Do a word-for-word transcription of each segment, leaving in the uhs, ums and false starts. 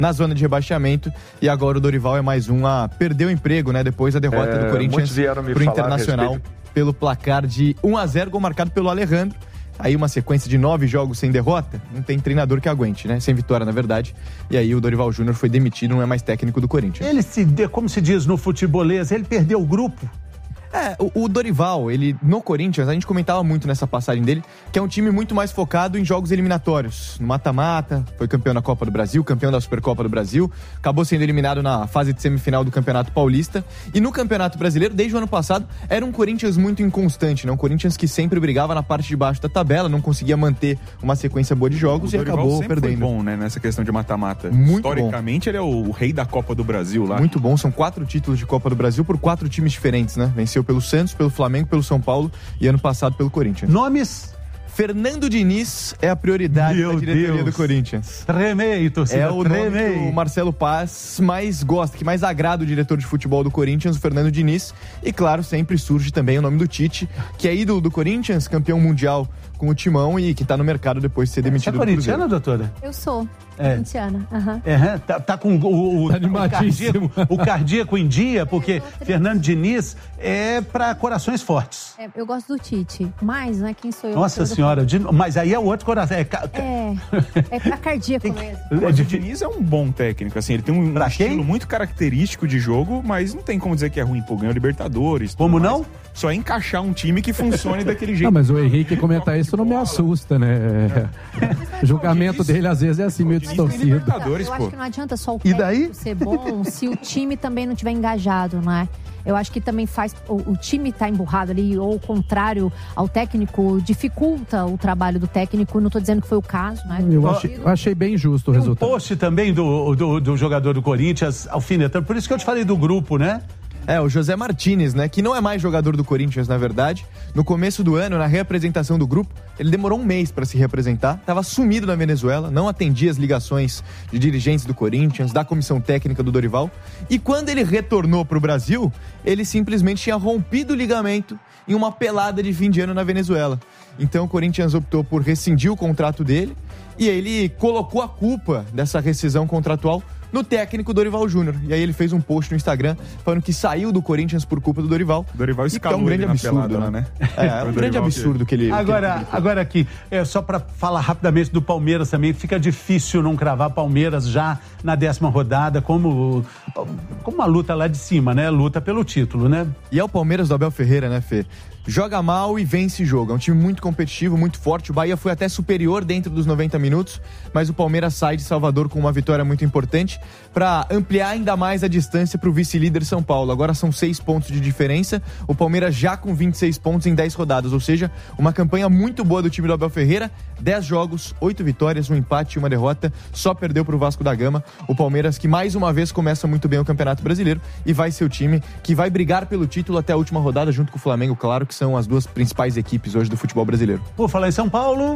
na zona de rebaixamento, e agora o Dorival é mais um a perder o emprego, né? Depois da derrota é, do Corinthians pro Internacional pelo placar de um a zero, gol marcado pelo Alejandro. Aí uma sequência de nove jogos sem derrota, não tem treinador que aguente, né? Sem vitória, na verdade. E aí o Dorival Júnior foi demitido, não é mais técnico do Corinthians. Ele se, como se diz no futebolês, ele perdeu o grupo. É, o, o Dorival, ele, no Corinthians, a gente comentava muito nessa passagem dele, que é um time muito mais focado em jogos eliminatórios. No mata-mata, foi campeão da Copa do Brasil, campeão da Supercopa do Brasil, acabou sendo eliminado na fase de semifinal do Campeonato Paulista. E no Campeonato Brasileiro, desde o ano passado, era um Corinthians muito inconstante, né? Um Corinthians que sempre brigava na parte de baixo da tabela, não conseguia manter uma sequência boa de jogos o e Dorival acabou sempre perdendo. Foi bom, né, nessa questão de mata-mata. Muito Historicamente, bom. Ele é o, o rei da Copa do Brasil lá. Muito bom, são quatro títulos de Copa do Brasil por quatro times diferentes, né? Venceu pelo Santos, pelo Flamengo, pelo São Paulo e ano passado pelo Corinthians. Nomes? Fernando Diniz é a prioridade Meu da diretoria Deus. do Corinthians. Tremei, torcida, É o tremei. nome que o Marcelo Paz mais gosta, que mais agrada o diretor de futebol do Corinthians, o Fernando Diniz. E claro, sempre surge também o nome do Tite, que é ídolo do Corinthians, campeão mundial com o Timão e que tá no mercado depois de ser demitido. Você é corintiana, doutora? Eu sou. É. Corintiana. Uhum. É, tá, tá com o, o, tá o, cardíaco, o cardíaco em dia, porque Fernando Diniz é pra corações fortes. É, eu gosto do Tite, mas não é quem sou eu. Nossa senhora, de, mas aí é outro coração. É, é, é pra cardíaco mesmo. Mas o Diniz é um bom técnico, assim, ele tem um pra estilo quem? muito característico de jogo, mas não tem como dizer que é ruim, pô, ganhou Libertadores. Como não? Mais. Só é encaixar um time que funcione daquele jeito. Ah, mas o Henrique comentar isso não me assusta, né? É. O julgamento dele às vezes é assim, meio distorcido. Eu acho que não adianta só o e daí? técnico ser bom se o time também não tiver engajado, né? Eu acho que também faz... O, o time tá emburrado ali, ou o contrário ao técnico, dificulta o trabalho do técnico. Não tô dizendo que foi o caso, né? Eu achei, eu achei bem justo o Tem resultado. Um post também do, do, do jogador do Corinthians, alfinetando. Por isso que eu te falei do grupo, né? É, o José Martínez, né, que não é mais jogador do Corinthians, na verdade. No começo do ano, na reapresentação do grupo, ele demorou um mês para se reapresentar, estava sumido na Venezuela, não atendia as ligações de dirigentes do Corinthians, da comissão técnica do Dorival. E quando ele retornou para o Brasil, ele simplesmente tinha rompido o ligamento em uma pelada de fim de ano na Venezuela. Então o Corinthians optou por rescindir o contrato dele e ele colocou a culpa dessa rescisão contratual no técnico Dorival Júnior. E aí ele fez um post no Instagram falando que saiu do Corinthians por culpa do Dorival. Dorival escalou é um grande ele absurdo, pelada, né? né? É, é um grande absurdo que ele... Agora, que ele agora aqui, é, só para falar rapidamente do Palmeiras também, fica difícil não cravar Palmeiras já na décima rodada, como, como uma luta lá de cima, né? Luta pelo título, né? E é o Palmeiras do Abel Ferreira, né, Fê? Joga mal e vence jogo. É um time muito competitivo, muito forte. O Bahia foi até superior dentro dos noventa minutos, mas o Palmeiras sai de Salvador com uma vitória muito importante para ampliar ainda mais a distância para o vice-líder São Paulo. Agora são seis pontos de diferença. O Palmeiras já com vinte e seis pontos em dez rodadas, ou seja, uma campanha muito boa do time do Abel Ferreira. dez jogos, oito vitórias, um empate e uma derrota. Só perdeu para o Vasco da Gama. O Palmeiras que mais uma vez começa muito bem o Campeonato Brasileiro e vai ser o time que vai brigar pelo título até a última rodada junto com o Flamengo, claro, que são as duas principais equipes hoje do futebol brasileiro. Vou falar em São Paulo.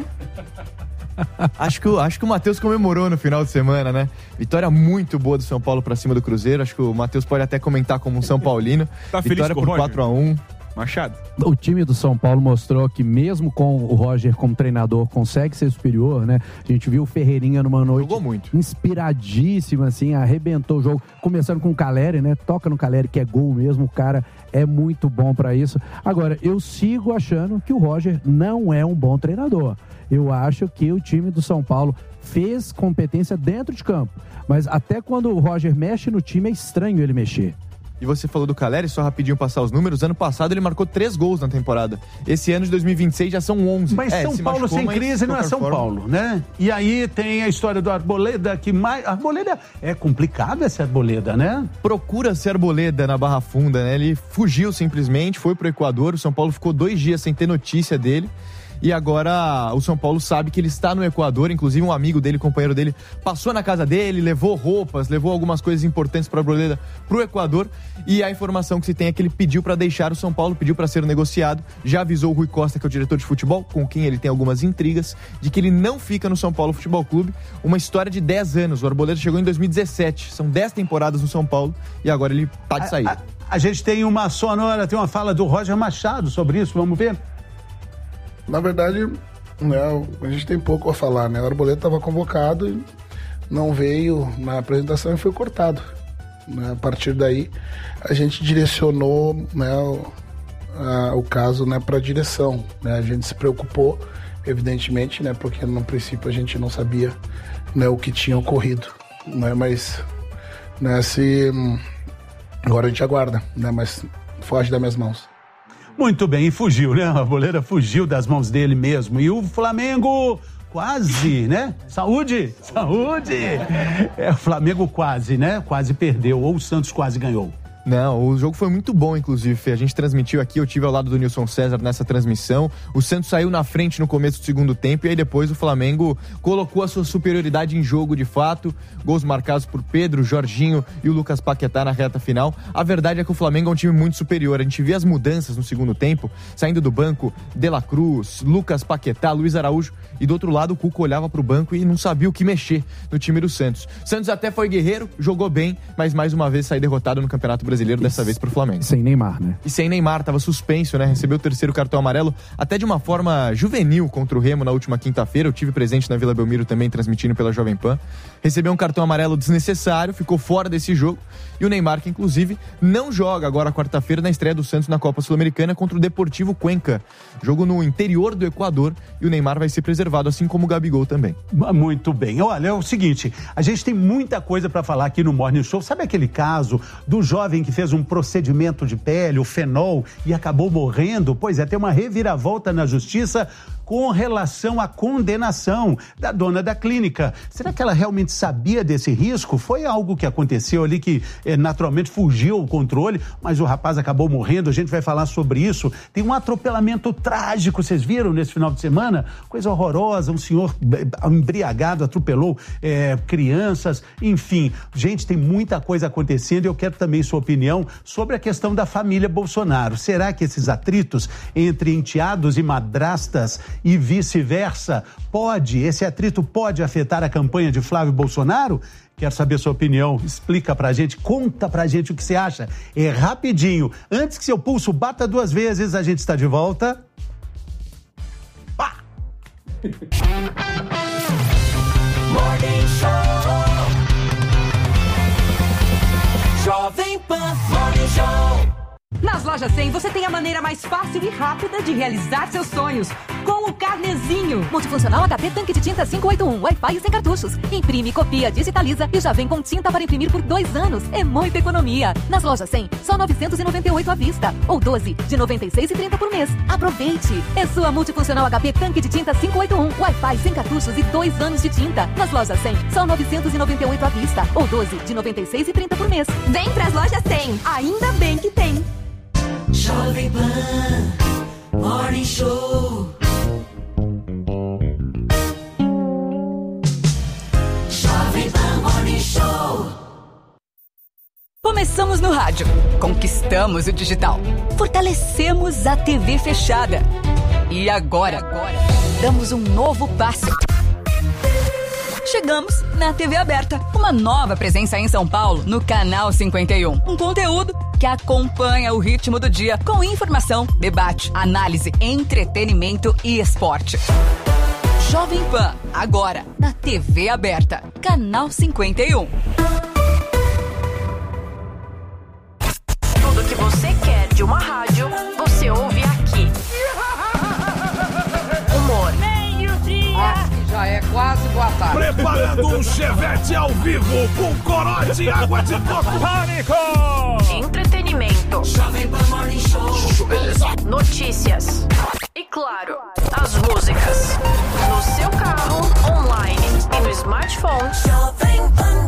Acho que, acho que o Matheus comemorou no final de semana, né? Vitória muito boa do São Paulo pra cima do Cruzeiro. Acho que o Matheus pode até comentar como um São Paulino. Tá Vitória feliz por quatro a um. Machado. O time do São Paulo mostrou que mesmo com o Roger como treinador consegue ser superior, né? A gente viu o Ferreirinha numa noite Jogou muito. inspiradíssima, assim, arrebentou o jogo, começando com o Caleri, né? Toca no Caleri, que é gol mesmo, o cara é muito bom pra isso. Agora, eu sigo achando que o Roger não é um bom treinador. Eu acho que o time do São Paulo fez competência dentro de campo, mas até quando o Roger mexe no time é estranho ele mexer. E você falou do Caleri, só rapidinho passar os números. Ano passado ele marcou três gols na temporada. Esse ano de dois mil e vinte e seis já são onze. Mas é, São se Paulo machucou, sem mas crise de não é São forma... Paulo, né? E aí tem a história do Arboleda, que mais... Arboleda é complicado esse Arboleda, né? Procura ser Arboleda na Barra Funda, né? Ele fugiu simplesmente, foi pro Equador. O São Paulo ficou dois dias sem ter notícia dele. E agora o São Paulo sabe que ele está no Equador, inclusive um amigo dele, companheiro dele, passou na casa dele, levou roupas, levou algumas coisas importantes para a Arboleda pro Equador, e a informação que se tem é que ele pediu para deixar o São Paulo, pediu para ser negociado, já avisou o Rui Costa, que é o diretor de futebol, com quem ele tem algumas intrigas, de que ele não fica no São Paulo Futebol Clube. Uma história de dez anos, o Arboleda chegou em dois mil e dezessete, são dez temporadas no São Paulo, e agora ele tá de saída. A, a, a gente tem uma sonora, tem uma fala do Roger Machado sobre isso, vamos ver? Na verdade, né, a gente tem pouco a falar, né? O Arboleda estava convocado e não veio na apresentação e foi cortado. Né? A partir daí, a gente direcionou, né, o, a, o caso, né, para a direção. Né? A gente se preocupou, evidentemente, né, porque no princípio a gente não sabia, né, o que tinha ocorrido. Né? Mas né, se, agora a gente aguarda, né, mas foge das minhas mãos. Muito bem, e fugiu, né? A boleira fugiu das mãos dele mesmo. E o Flamengo quase, né? Saúde, saúde! É, o Flamengo quase, né? Quase perdeu, ou o Santos quase ganhou. Não, o jogo foi muito bom, inclusive, Fê. A gente transmitiu aqui, eu tive ao lado do Nilson César nessa transmissão. O Santos saiu na frente no começo do segundo tempo e aí depois o Flamengo colocou a sua superioridade em jogo de fato. Gols marcados por Pedro, Jorginho e o Lucas Paquetá na reta final. A verdade é que o Flamengo é um time muito superior. A gente vê as mudanças no segundo tempo, saindo do banco, De La Cruz, Lucas Paquetá, Luiz Araújo. E do outro lado o Cuca olhava pro banco e não sabia o que mexer no time do Santos. Santos até foi guerreiro, jogou bem, mas mais uma vez saiu derrotado no Campeonato Brasileiro. Brasileiro, dessa vez pro Flamengo. Sem Neymar, né? E sem Neymar, tava suspenso, né? Recebeu o terceiro cartão amarelo, até de uma forma juvenil contra o Remo na última quinta-feira. Eu tive presente na Vila Belmiro também, transmitindo pela Jovem Pan. Recebeu um cartão amarelo desnecessário, ficou fora desse jogo. E o Neymar, que inclusive não joga agora quarta-feira na estreia do Santos na Copa Sul-Americana contra o Deportivo Cuenca. Jogo no interior do Equador e o Neymar vai ser preservado, assim como o Gabigol também. Muito bem. Olha, é o seguinte, a gente tem muita coisa para falar aqui no Morning Show. Sabe aquele caso do jovem que fez um procedimento de pele, o fenol, e acabou morrendo? Pois é, tem uma reviravolta na justiça com relação à condenação da dona da clínica. Será que ela realmente sabia desse risco? Foi algo que aconteceu ali que eh, naturalmente fugiu ao controle, mas o rapaz acabou morrendo. A gente vai falar sobre isso. Tem um atropelamento trágico, vocês viram nesse final de semana? Coisa horrorosa, um senhor embriagado atropelou eh, crianças, enfim. Gente, tem muita coisa acontecendo e eu quero também sua opinião sobre a questão da família Bolsonaro. Será que esses atritos entre enteados e madrastas e vice-versa, pode, esse atrito pode afetar a campanha de Flávio Bolsonaro? Quero saber a sua opinião, explica pra gente, conta pra gente o que você acha. É rapidinho, antes que seu pulso bata duas vezes, a gente está de volta. Pá! Morning Show. Jovem Pan Morning Show. Nas Lojas cem, você tem a maneira mais fácil e rápida de realizar seus sonhos. Com o Carnezinho. Multifuncional H P Tanque de Tinta quinhentos e oitenta e um. Wi-Fi e sem cartuchos. Imprime, copia, digitaliza e já vem com tinta para imprimir por dois anos. É muita economia. Nas Lojas cem, só novecentos e noventa e oito à vista. Ou doze de noventa e seis reais e trinta por mês. Aproveite. É sua Multifuncional H P Tanque de Tinta quinhentos e oitenta e um. Wi-Fi sem cartuchos e dois anos de tinta. Nas Lojas cem, só novecentos e noventa e oito à vista. Ou doze de noventa e seis reais e trinta por mês. Vem pras Lojas cem. Ainda bem que tem. Jovem Pan Morning Show. Jovem Pan Morning Show. Começamos no rádio, conquistamos o digital, fortalecemos a T V fechada. E agora, agora damos um novo passo. Chegamos na T V aberta, uma nova presença em São Paulo, no Canal cinquenta e um. Um conteúdo que acompanha o ritmo do dia, com informação, debate, análise, entretenimento e esporte. Jovem Pan, agora na T V aberta, Canal cinquenta e um. Tudo que você quer de uma rádio, você ouve aqui. Humor. Aqui já é quase boa tarde. Preparando um chevette ao vivo com corote e água de coco. Pânico! Entretenimento. Jovem Pan Morning Show. Notícias. E claro, as músicas. No seu carro, online e no smartphone. Jovem Pan.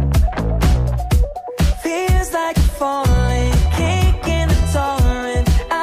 Feels like you're falling, can't get a torrent.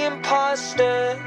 imposter.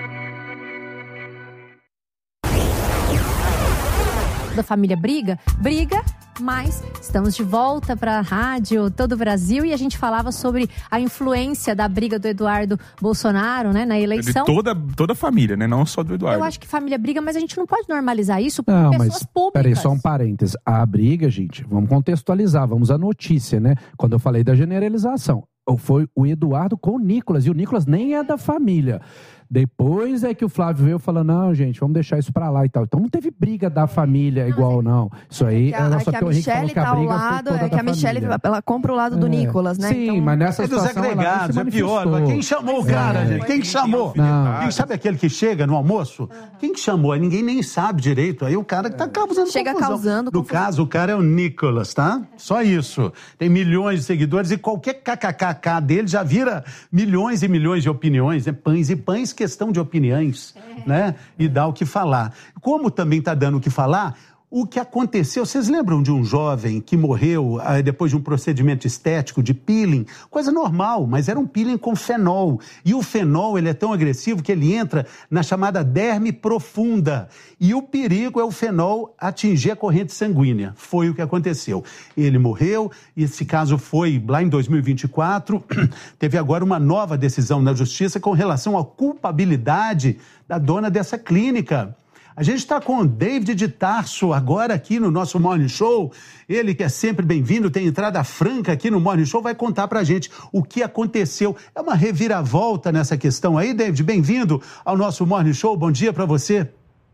Da família briga, briga, mas estamos de volta para a rádio todo o Brasil e a gente falava sobre a influência da briga do Eduardo Bolsonaro, né, na eleição. De toda, toda a família, né? Não só do Eduardo. Eu acho que família briga, mas a gente não pode normalizar isso por não, pessoas mas, públicas. Peraí, só um parênteses. A briga, gente, vamos contextualizar, vamos à notícia, né? Quando eu falei da generalização, foi o Eduardo com o Nicolas, e o Nicolas nem é da família. Depois é que o Flávio veio falando, não, gente, vamos deixar isso pra lá e tal. Então não teve briga da família igual, não. Isso aí, é que a, ela é só que a que o Henrique falou Michele que a tá ao briga lado, foi toda é que a da Michele, família. ela compra o lado do É. Nicolas, né? Sim, então, mas nessa É dos situação agregados, é pior. Mas quem chamou o cara, É. gente? Quem que chamou? Não. Quem sabe aquele que chega no almoço? Quem que chamou? Aí ninguém nem sabe direito. Aí o cara que tá causando Chega confusão. causando No confusão. caso, o cara é o Nicolas, tá? Só isso. Tem milhões de seguidores e qualquer kkkk dele já vira milhões e milhões de opiniões, né? Pães e pães, questão de opiniões, né? E dá o que falar. Como também tá dando o que falar, o que aconteceu, vocês lembram de um jovem que morreu ah, depois de um procedimento estético de peeling? Coisa normal, mas era um peeling com fenol. E o fenol, ele é tão agressivo que ele entra na chamada derme profunda. E o perigo é o fenol atingir a corrente sanguínea. Foi o que aconteceu. Ele morreu, e esse caso foi lá em dois mil e vinte e quatro. Teve agora uma nova decisão na justiça com relação à culpabilidade da dona dessa clínica. A gente está com o David de Tarso agora aqui no nosso Morning Show. Ele que é sempre bem-vindo, tem entrada franca aqui no Morning Show, vai contar pra gente o que aconteceu. É uma reviravolta nessa questão aí, David. Bem-vindo ao nosso Morning Show. Bom dia pra você.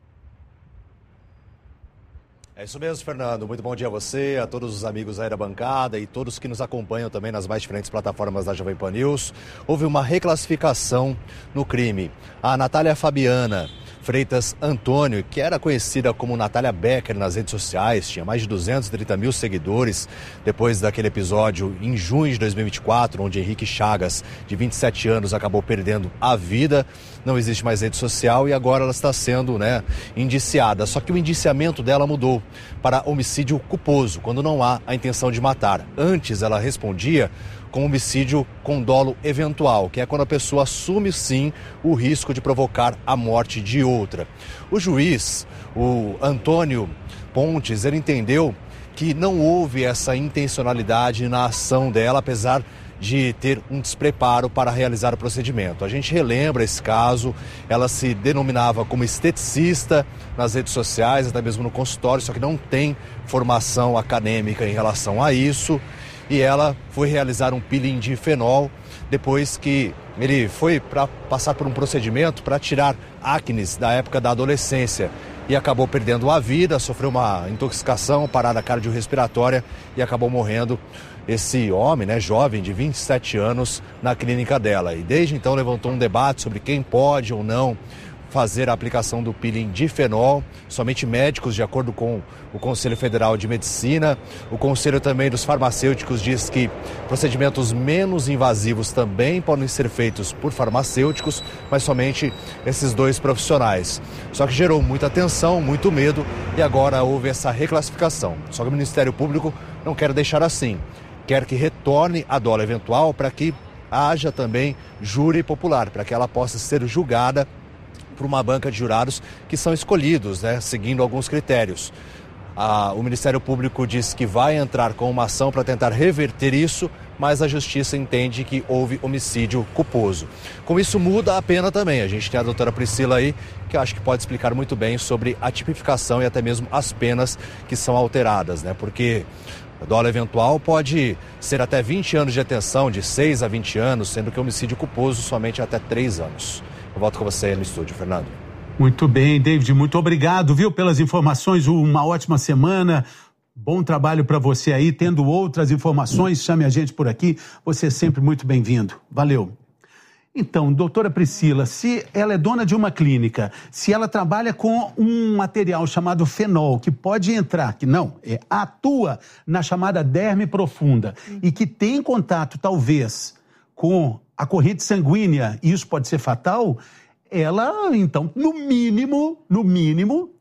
É isso mesmo, Fernando. Muito bom dia a você, a todos os amigos aí da bancada e todos que nos acompanham também nas mais diferentes plataformas da Jovem Pan News. Houve uma reclassificação no crime. A Natália Fabiana Freitas Antônio, que era conhecida como Natália Becker nas redes sociais, tinha mais de duzentos e trinta mil seguidores depois daquele episódio em junho de dois mil e vinte e quatro, onde Henrique Chagas, de vinte e sete anos, acabou perdendo a vida. Não existe mais rede social e agora ela está sendo, né, indiciada. Só que o indiciamento dela mudou para homicídio culposo, quando não há a intenção de matar. Antes ela respondia com homicídio com dolo eventual, que é quando a pessoa assume sim o risco de provocar a morte de outra. O juiz, o Antônio Pontes, ele entendeu que não houve essa intencionalidade na ação dela, apesar de ter um despreparo para realizar o procedimento. A gente relembra esse caso, ela se denominava como esteticista nas redes sociais, até mesmo no consultório, só que não tem formação acadêmica em relação a isso. E ela foi realizar um peeling de fenol depois que ele foi para passar por um procedimento para tirar acnes da época da adolescência e acabou perdendo a vida, sofreu uma intoxicação, parada cardiorrespiratória e acabou morrendo. Esse homem, né, jovem de vinte e sete anos, na clínica dela. E desde então levantou um debate sobre quem pode ou não fazer a aplicação do peeling de fenol. Somente médicos, de acordo com o Conselho Federal de Medicina. O Conselho também dos Farmacêuticos diz que procedimentos menos invasivos também podem ser feitos por farmacêuticos, mas somente esses dois profissionais. Só que gerou muita tensão, muito medo e agora houve essa reclassificação. Só que o Ministério Público não quer deixar assim. Quer que retorne a dolo eventual para que haja também júri popular, para que ela possa ser julgada por uma banca de jurados que são escolhidos, né, seguindo alguns critérios. Ah, o Ministério Público diz que vai entrar com uma ação para tentar reverter isso, mas a Justiça entende que houve homicídio culposo. Com isso muda a pena também. A gente tem a doutora Priscila aí, que eu acho que pode explicar muito bem sobre a tipificação e até mesmo as penas que são alteradas, né? Porque a dolo eventual pode ser até vinte anos de detenção, de seis a vinte anos, sendo que o homicídio culposo somente até três anos. Eu volto com você no estúdio, Fernando. Muito bem, David, muito obrigado, viu, pelas informações, uma ótima semana, bom trabalho para você aí, tendo outras informações, chame a gente por aqui, você é sempre muito bem-vindo, valeu. Então, doutora Priscila, se ela é dona de uma clínica, se ela trabalha com um material chamado fenol, que pode entrar, que não, é, atua na chamada derme profunda, e que tem contato, talvez, com a corrente sanguínea, e isso pode ser fatal, ela, então, no mínimo, no mínimo,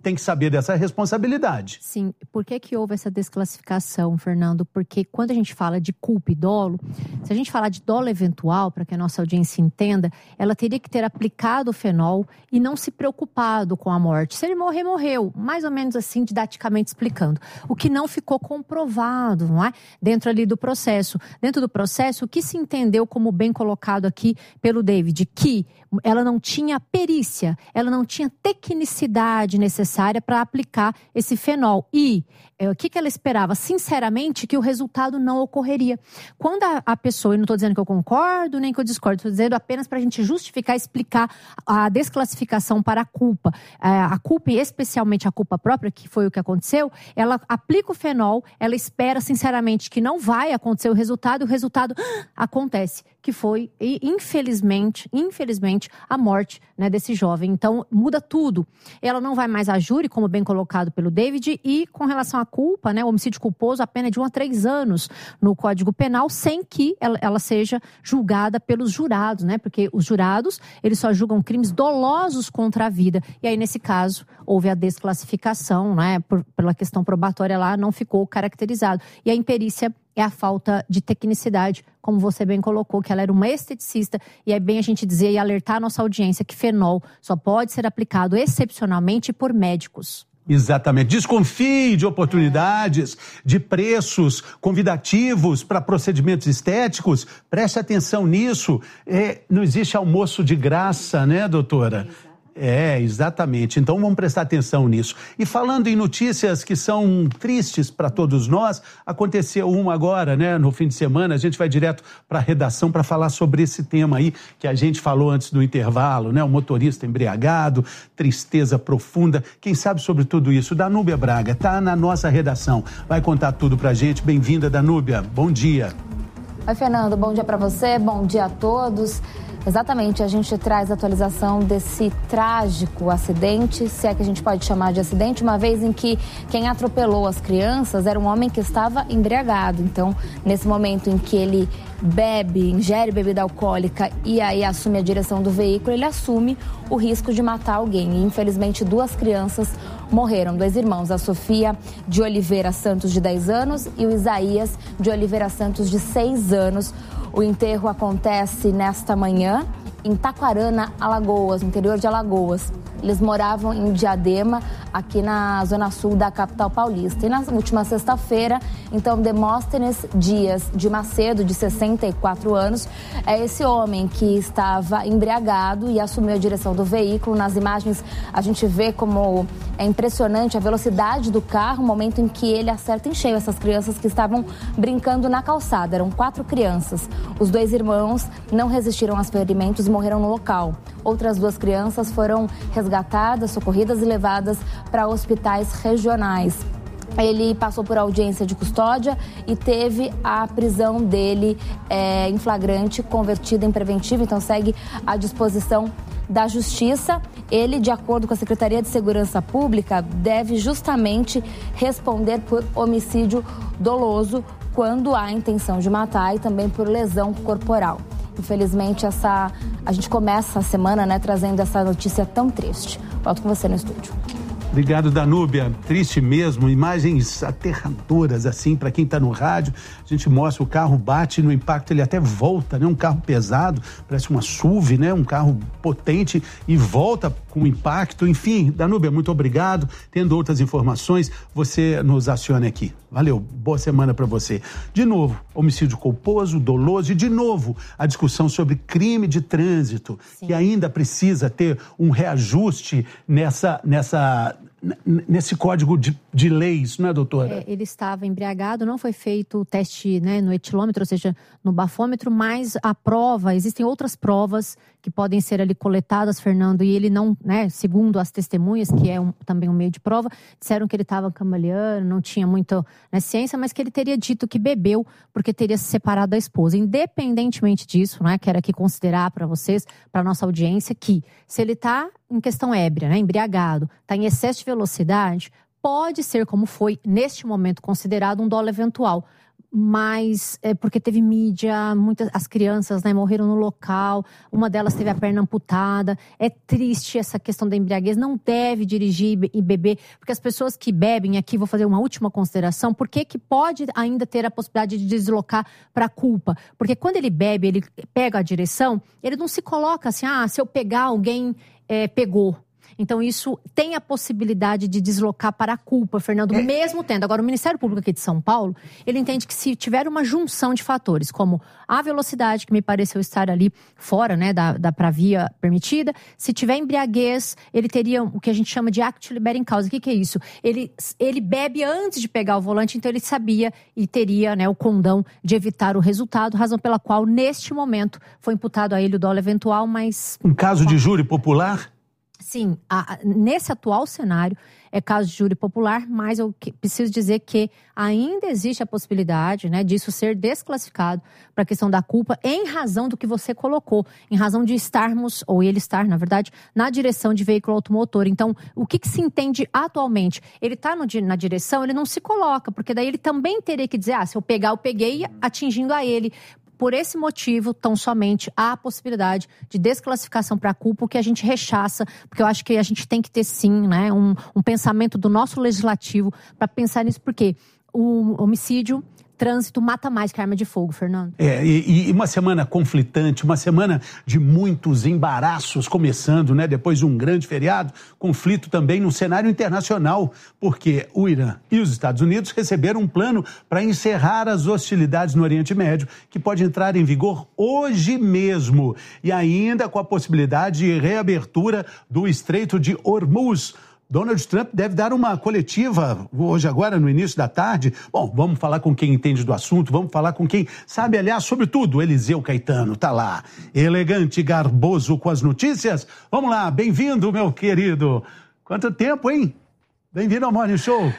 tem que saber dessa responsabilidade. Sim, por que que houve essa desclassificação, Fernando? Porque quando a gente fala de culpa e dolo, se a gente falar de dolo eventual, para que a nossa audiência entenda, ela teria que ter aplicado o fenol e não se preocupado com a morte. Se ele morrer, morreu. Mais ou menos assim, didaticamente explicando. O que não ficou comprovado, não é? Dentro ali do processo. Dentro do processo, o que se entendeu como bem colocado aqui pelo David, que ela não tinha perícia, ela não tinha tecnicidade necessária para aplicar esse fenol. E é, o que, que ela esperava? Sinceramente, que o resultado não ocorreria. Quando a, a pessoa, e não estou dizendo que eu concordo, nem que eu discordo, estou dizendo apenas para a gente justificar, explicar a desclassificação para a culpa. É, a culpa, e especialmente a culpa própria, que foi o que aconteceu, ela aplica o fenol, ela espera sinceramente que não vai acontecer o resultado, e o resultado acontece, que foi, infelizmente, infelizmente, a morte, né, desse jovem. Então, muda tudo. Ela não vai mais a júri, como bem colocado pelo David, e com relação à culpa, né, o homicídio culposo, a pena é de um a três anos no Código Penal, sem que ela, ela seja julgada pelos jurados, né, porque os jurados, eles só julgam crimes dolosos contra a vida. E aí, nesse caso, houve a desclassificação, né, por, pela questão probatória lá, não ficou caracterizado. E a imperícia é a falta de tecnicidade, como você bem colocou, que ela era uma esteticista, e é bem a gente dizer e alertar a nossa audiência que fenol só pode ser aplicado excepcionalmente por médicos. Exatamente. Desconfie de oportunidades, de preços convidativos para procedimentos estéticos. Preste atenção nisso. É, não existe almoço de graça, né, doutora? É, exatamente. Então vamos prestar atenção nisso. E falando em notícias que são tristes para todos nós, aconteceu uma agora, né, no fim de semana. A gente vai direto para a redação para falar sobre esse tema aí que a gente falou antes do intervalo, né? O motorista embriagado, tristeza profunda. Quem sabe sobre tudo isso? Danúbia Braga está na nossa redação. Vai contar tudo para a gente. Bem-vinda, Danúbia. Bom dia. Oi, Fernando. Bom dia para você. Bom dia a todos. Exatamente, a gente traz a atualização desse trágico acidente, se é que a gente pode chamar de acidente, uma vez em que quem atropelou as crianças era um homem que estava embriagado. Então, nesse momento em que ele bebe, ingere bebida alcoólica e aí assume a direção do veículo, ele assume o risco de matar alguém. E, infelizmente, duas crianças morreram, dois irmãos, a Sofia de Oliveira Santos, de dez anos, e o Isaías de Oliveira Santos, de seis anos. O enterro acontece nesta manhã em Taquarana, Alagoas, no interior de Alagoas. Eles moravam em Diadema, aqui na zona sul da capital paulista. E na última sexta-feira, então, Demóstenes Dias de Macedo, de sessenta e quatro anos, é esse homem que estava embriagado e assumiu a direção do veículo. Nas imagens, a gente vê como é impressionante a velocidade do carro, o momento em que ele acerta em cheio essas crianças que estavam brincando na calçada. Eram quatro crianças. Os dois irmãos não resistiram aos ferimentos e morreram no local. Outras duas crianças foram resgatadas, socorridas e levadas para hospitais regionais. Ele passou por audiência de custódia e teve a prisão dele é, em flagrante convertida em preventiva, então segue à disposição da Justiça. Ele, de acordo com a Secretaria de Segurança Pública, deve justamente responder por homicídio doloso quando há intenção de matar e também por lesão corporal. Infelizmente, essa, a gente começa a semana, né, trazendo essa notícia tão triste. Volto com você no estúdio. Obrigado, Danúbia. Triste mesmo, imagens aterradoras assim para quem está no rádio. A gente mostra o carro bate no impacto, ele até volta, né? Um carro pesado, parece uma S U V, né? Um carro potente e volta com impacto. Enfim, Danúbia, muito obrigado. Tendo outras informações, você nos acione aqui. Valeu, boa semana para você. De novo, homicídio culposo, doloso e de novo a discussão sobre crime de trânsito, Sim. que ainda precisa ter um reajuste nessa, nessa, nesse código de, de leis, não é, doutora? É, ele estava embriagado, não foi feito o teste, né, no etilômetro, ou seja, no bafômetro, mas a prova, existem outras provas que podem ser ali coletadas, Fernando, e ele não, né, segundo as testemunhas, que é um, também um meio de prova, disseram que ele estava cambaleando, não tinha muita, né, ciência, mas que ele teria dito que bebeu porque teria se separado da esposa. Independentemente disso, né, quero aqui considerar para vocês, para nossa audiência, que se ele está em questão ébria, né, embriagado, está em excesso de velocidade, pode ser, como foi neste momento considerado, um dolo eventual. mas é porque teve mídia, muitas as crianças, né, morreram no local, uma delas teve a perna amputada. É triste essa questão da embriaguez, não deve dirigir e beber, porque as pessoas que bebem, aqui vou fazer uma última consideração, por que que pode ainda ter a possibilidade de deslocar para a culpa? Porque quando ele bebe, ele pega a direção, ele não se coloca assim, ah, se eu pegar, alguém é, pegou. Então, isso tem a possibilidade de deslocar para a culpa, Fernando, é. mesmo tendo. Agora, o Ministério Público aqui de São Paulo, ele entende que se tiver uma junção de fatores, como a velocidade, que me pareceu estar ali fora, né, da, da pra via permitida, se tiver embriaguez, ele teria o que a gente chama de acto libera em causa. O que, que é isso? Ele, ele bebe antes de pegar o volante, então ele sabia e teria, né, o condão de evitar o resultado, razão pela qual, neste momento, foi imputado a ele o dolo eventual, mas... Um caso de júri popular? Sim, a, nesse atual cenário é caso de júri popular, mas eu que, preciso dizer que ainda existe a possibilidade, né, disso ser desclassificado para a questão da culpa em razão do que você colocou, em razão de estarmos, ou ele estar, na verdade, na direção de veículo automotor. Então, o que, que se entende atualmente? Ele está na direção, ele não se coloca, porque daí ele também teria que dizer, ah, se eu pegar, eu peguei atingindo a ele. Por esse motivo, tão somente há a possibilidade de desclassificação para a culpa, o que a gente rechaça, porque eu acho que a gente tem que ter, sim, né, um, um pensamento do nosso legislativo para pensar nisso, porque o homicídio... Trânsito mata mais que arma de fogo, Fernando. É, e, e uma semana conflitante, uma semana de muitos embaraços começando, né? Depois de um grande feriado, conflito também no cenário internacional, porque o Irã e os Estados Unidos receberam um plano para encerrar as hostilidades no Oriente Médio, que pode entrar em vigor hoje mesmo, e ainda com a possibilidade de reabertura do Estreito de Hormuz. Donald Trump deve dar uma coletiva hoje agora, no início da tarde. Bom, vamos falar com quem entende do assunto, vamos falar com quem sabe, aliás, sobre tudo. Eliseu Caetano tá lá, elegante, garboso com as notícias. Vamos lá, bem-vindo, meu querido. Quanto tempo, hein? Bem-vindo ao Morning Show.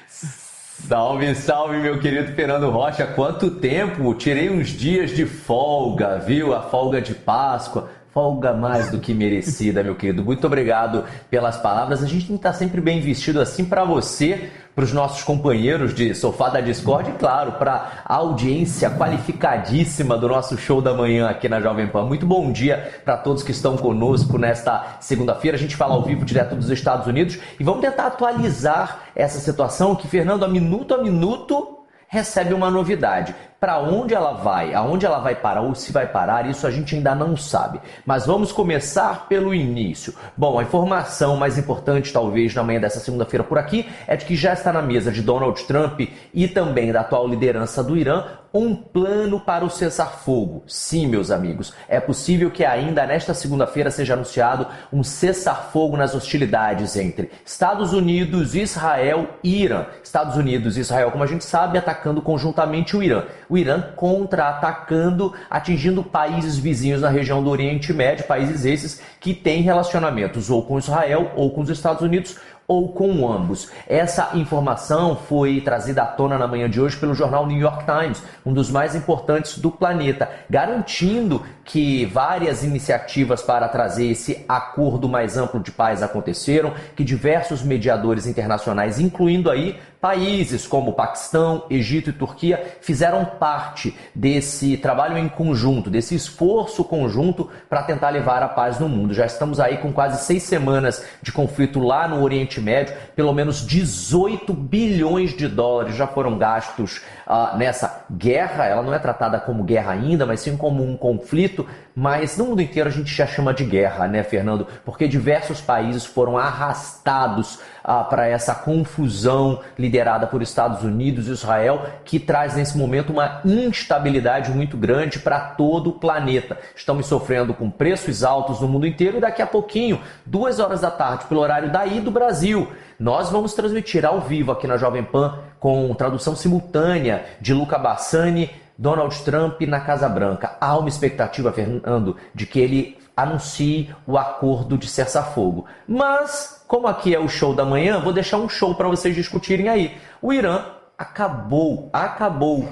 Salve, salve, meu querido Fernando Rocha. Quanto tempo? Tirei uns dias de folga, viu? A folga de Páscoa. Folga mais do que merecida, meu querido. Muito obrigado pelas palavras. A gente tem que estar sempre bem vestido assim para você, para os nossos companheiros de Sofá da Discord e, claro, para a audiência qualificadíssima do nosso show da manhã aqui na Jovem Pan. Muito bom dia para todos que estão conosco nesta segunda-feira. A gente fala ao vivo direto dos Estados Unidos e vamos tentar atualizar essa situação que, Fernando, a minuto a minuto recebe uma novidade. Para onde ela vai, aonde ela vai parar ou se vai parar, isso a gente ainda não sabe. Mas vamos começar pelo início. Bom, a informação mais importante, talvez, na manhã dessa segunda-feira por aqui, é de que já está na mesa de Donald Trump e também da atual liderança do Irã um plano para o cessar-fogo. Sim, meus amigos, é possível que ainda nesta segunda-feira seja anunciado um cessar-fogo nas hostilidades entre Estados Unidos, Israel e Irã. Estados Unidos e Israel, como a gente sabe, atacando conjuntamente o Irã. O Irã contra-atacando, atingindo países vizinhos na região do Oriente Médio, países esses que têm relacionamentos ou com Israel ou com os Estados Unidos, ou com ambos. Essa informação foi trazida à tona na manhã de hoje pelo jornal New York Times, um dos mais importantes do planeta, garantindo que várias iniciativas para trazer esse acordo mais amplo de paz aconteceram, que diversos mediadores internacionais, incluindo aí países como Paquistão, Egito e Turquia, fizeram parte desse trabalho em conjunto, desse esforço conjunto para tentar levar a paz no mundo. Já estamos aí com quase seis semanas de conflito lá no Oriente Médio, pelo menos dezoito bilhões de dólares já foram gastos uh, nessa guerra. Ela não é tratada como guerra ainda, mas sim como um conflito, mas no mundo inteiro a gente já chama de guerra, né, Fernando? Porque diversos países foram arrastados uh, para essa confusão liderada por Estados Unidos e Israel, que traz nesse momento uma instabilidade muito grande para todo o planeta. Estamos sofrendo com preços altos no mundo inteiro e daqui a pouquinho, duas horas da tarde, pelo horário daí do Brasil, nós vamos transmitir ao vivo aqui na Jovem Pan com tradução simultânea de Luca Bassani, Donald Trump na Casa Branca. Há uma expectativa, Fernando, de que ele anuncie o acordo de cessar-fogo. Mas, como aqui é o show da manhã, vou deixar um show para vocês discutirem aí. O Irã acabou, acabou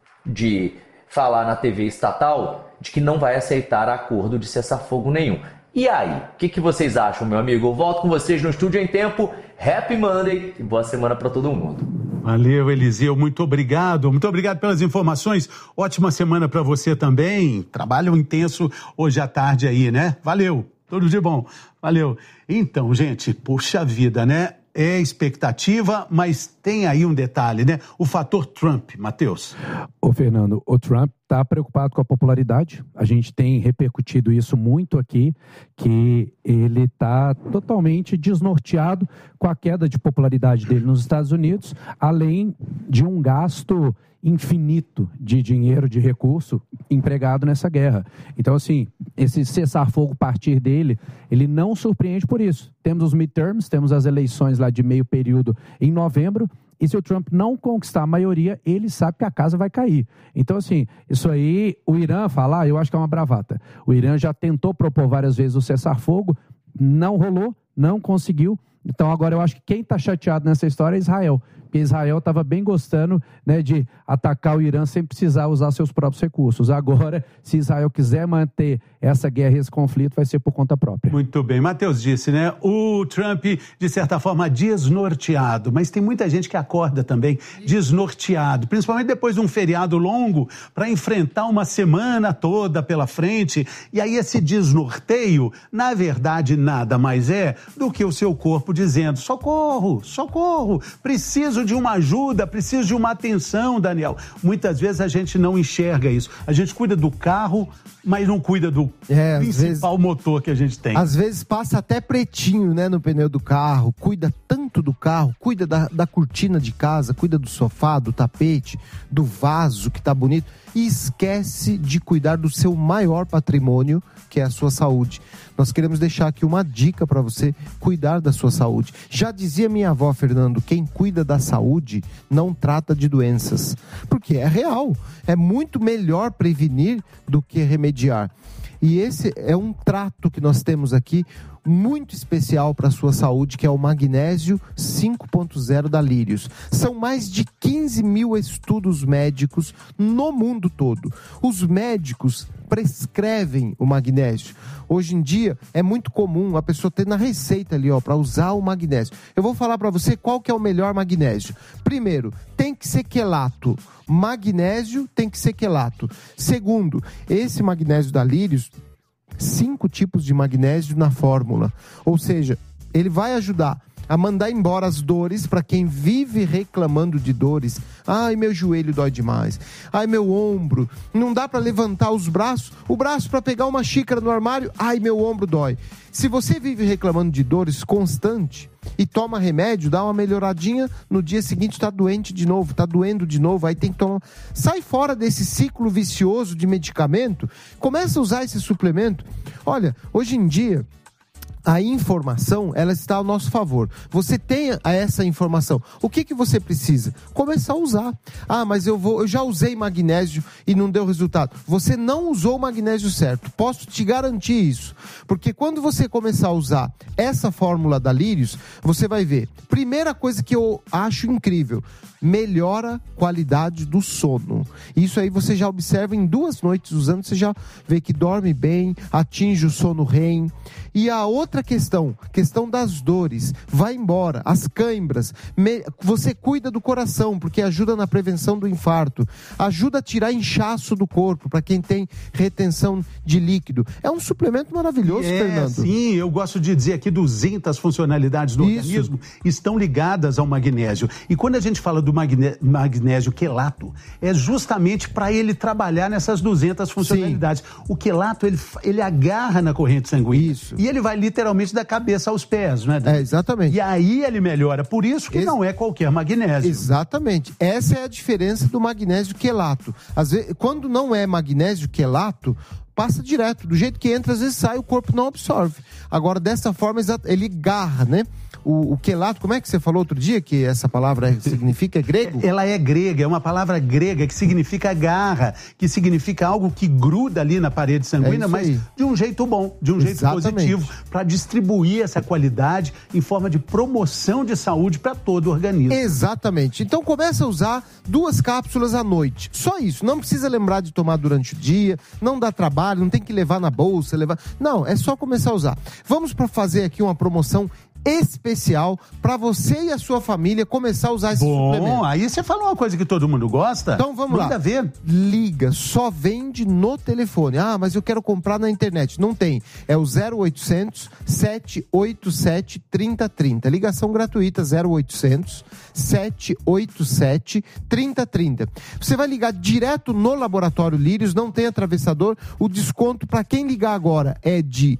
de falar na T V estatal de que não vai aceitar acordo de cessar-fogo nenhum. E aí, o que, que vocês acham, meu amigo? Eu volto com vocês no Estúdio em Tempo. Happy Monday e boa semana para todo mundo. Valeu, Eliseu, muito obrigado. Muito obrigado pelas informações. Ótima semana para você também. Trabalho intenso hoje à tarde aí, né? Valeu, tudo de bom. Valeu. Então, gente, puxa vida, né? É expectativa, mas tem aí um detalhe, né? O fator Trump, Matheus. Ô, Fernando, o Trump está preocupado com a popularidade. A gente tem repercutido isso muito aqui, que ele está totalmente desnorteado com a queda de popularidade dele nos Estados Unidos, além de um gasto infinito de dinheiro, de recurso empregado nessa guerra. Então, assim, esse cessar-fogo partir dele, ele não surpreende por isso. Temos os midterms, temos as eleições lá de meio período em novembro, e se o Trump não conquistar a maioria, ele sabe que a casa vai cair. Então, assim, isso aí, o Irã falar, eu acho que é uma bravata. O Irã já tentou propor várias vezes o cessar-fogo, não rolou, não conseguiu. Então, agora eu acho que quem está chateado nessa história é Israel. Porque Israel estava bem gostando, né, de atacar o Irã sem precisar usar seus próprios recursos. Agora, se Israel quiser manter essa guerra e esse conflito, vai ser por conta própria. Muito bem. Matheus disse, né? O Trump, de certa forma, desnorteado. Mas tem muita gente que acorda também desnorteado, principalmente depois de um feriado longo, para enfrentar uma semana toda pela frente. E aí esse desnorteio, na verdade, nada mais é do que o seu corpo dizendo: socorro, socorro, preciso de uma ajuda, preciso de uma atenção, Daniel. Muitas vezes a gente não enxerga isso. A gente cuida do carro, mas não cuida do é, principal vezes, motor que a gente tem. Às vezes passa até pretinho, né, no pneu do carro, cuida tanto do carro, cuida da, da cortina de casa, cuida do sofá, do tapete, do vaso que tá bonito, e esquece de cuidar do seu maior patrimônio, que é a sua saúde. Nós queremos deixar aqui uma dica para você cuidar da sua saúde. Já dizia minha avó, Fernando, quem cuida da saúde não trata de doenças. Porque é real. É muito melhor prevenir do que remediar. E esse é um trato que nós temos aqui muito especial para a sua saúde, que é o Magnésio cinco ponto zero da Lírios. São mais de quinze mil estudos médicos no mundo todo. Os médicos prescrevem o magnésio. Hoje em dia é muito comum a pessoa ter na receita ali, ó, para usar o magnésio. Eu vou falar para você qual que é o melhor magnésio. Primeiro, tem que ser quelato. Magnésio tem que ser quelato. Segundo, esse magnésio da Lírios, cinco tipos de magnésio na fórmula. Ou seja, ele vai ajudar a mandar embora as dores para quem vive reclamando de dores. Ai, meu joelho dói demais. Ai, meu ombro. Não dá para levantar os braços. O braço para pegar uma xícara no armário. Ai, meu ombro dói. Se você vive reclamando de dores constante e toma remédio, dá uma melhoradinha, no dia seguinte está doente de novo, está doendo de novo, aí tem que tomar... Sai fora desse ciclo vicioso de medicamento, começa a usar esse suplemento. Olha, hoje em dia, a informação, ela está ao nosso favor. Você tem essa informação. O que que você precisa? Começar a usar. Ah, mas eu vou, eu já usei magnésio e não deu resultado. Você não usou o magnésio certo. Posso te garantir isso. Porque quando você começar a usar essa fórmula da Lírios, você vai ver. Primeira coisa que eu acho incrível, melhora a qualidade do sono. Isso aí você já observa em duas noites usando, você já vê que dorme bem, atinge o sono R E M. E a outra questão, questão das dores, vai embora, as cãibras, me, você cuida do coração, porque ajuda na prevenção do infarto, ajuda a tirar inchaço do corpo, para quem tem retenção de líquido. É um suplemento maravilhoso, é, Fernando. Sim, eu gosto de dizer que duzentas funcionalidades do Isso. organismo estão ligadas ao magnésio. E quando a gente fala do magne, magnésio quelato, é justamente para ele trabalhar nessas duzentas funcionalidades. Sim. O quelato, ele, ele agarra na corrente sanguínea. Isso. E ele vai literalmente da cabeça aos pés, né? É, exatamente. E aí ele melhora. Por isso que Ex- não é qualquer magnésio. Exatamente. Essa é a diferença do magnésio quelato. Às vezes, quando não é magnésio quelato, passa direto. Do jeito que entra, às vezes sai, o corpo não absorve. Agora, dessa forma, ele garra, né? O, o quelato, como é que você falou outro dia que essa palavra significa? É grego? Ela é grega, é uma palavra grega que significa garra, que significa algo que gruda ali na parede sanguínea, é mas de um jeito bom, de um jeito Exatamente. positivo, para distribuir essa qualidade em forma de promoção de saúde para todo o organismo. Exatamente. Então começa a usar duas cápsulas à noite. Só isso. Não precisa lembrar de tomar durante o dia, não dá trabalho, não tem que levar na bolsa, levar... Não, é só começar a usar. Vamos para fazer aqui uma promoção especial para você e a sua família começar a usar esse Bom, suplemento. aí você falou uma coisa que todo mundo gosta. Então vamos Manda lá. ver. Liga, só vende no telefone. Ah, mas eu quero comprar na internet. Não tem. É o zero oitocentos, sete oito sete, três zero três zero. Ligação gratuita zero oitocentos, sete oito sete, três zero três zero. Você vai ligar direto no Laboratório Lírios, não tem atravessador. O desconto para quem ligar agora é de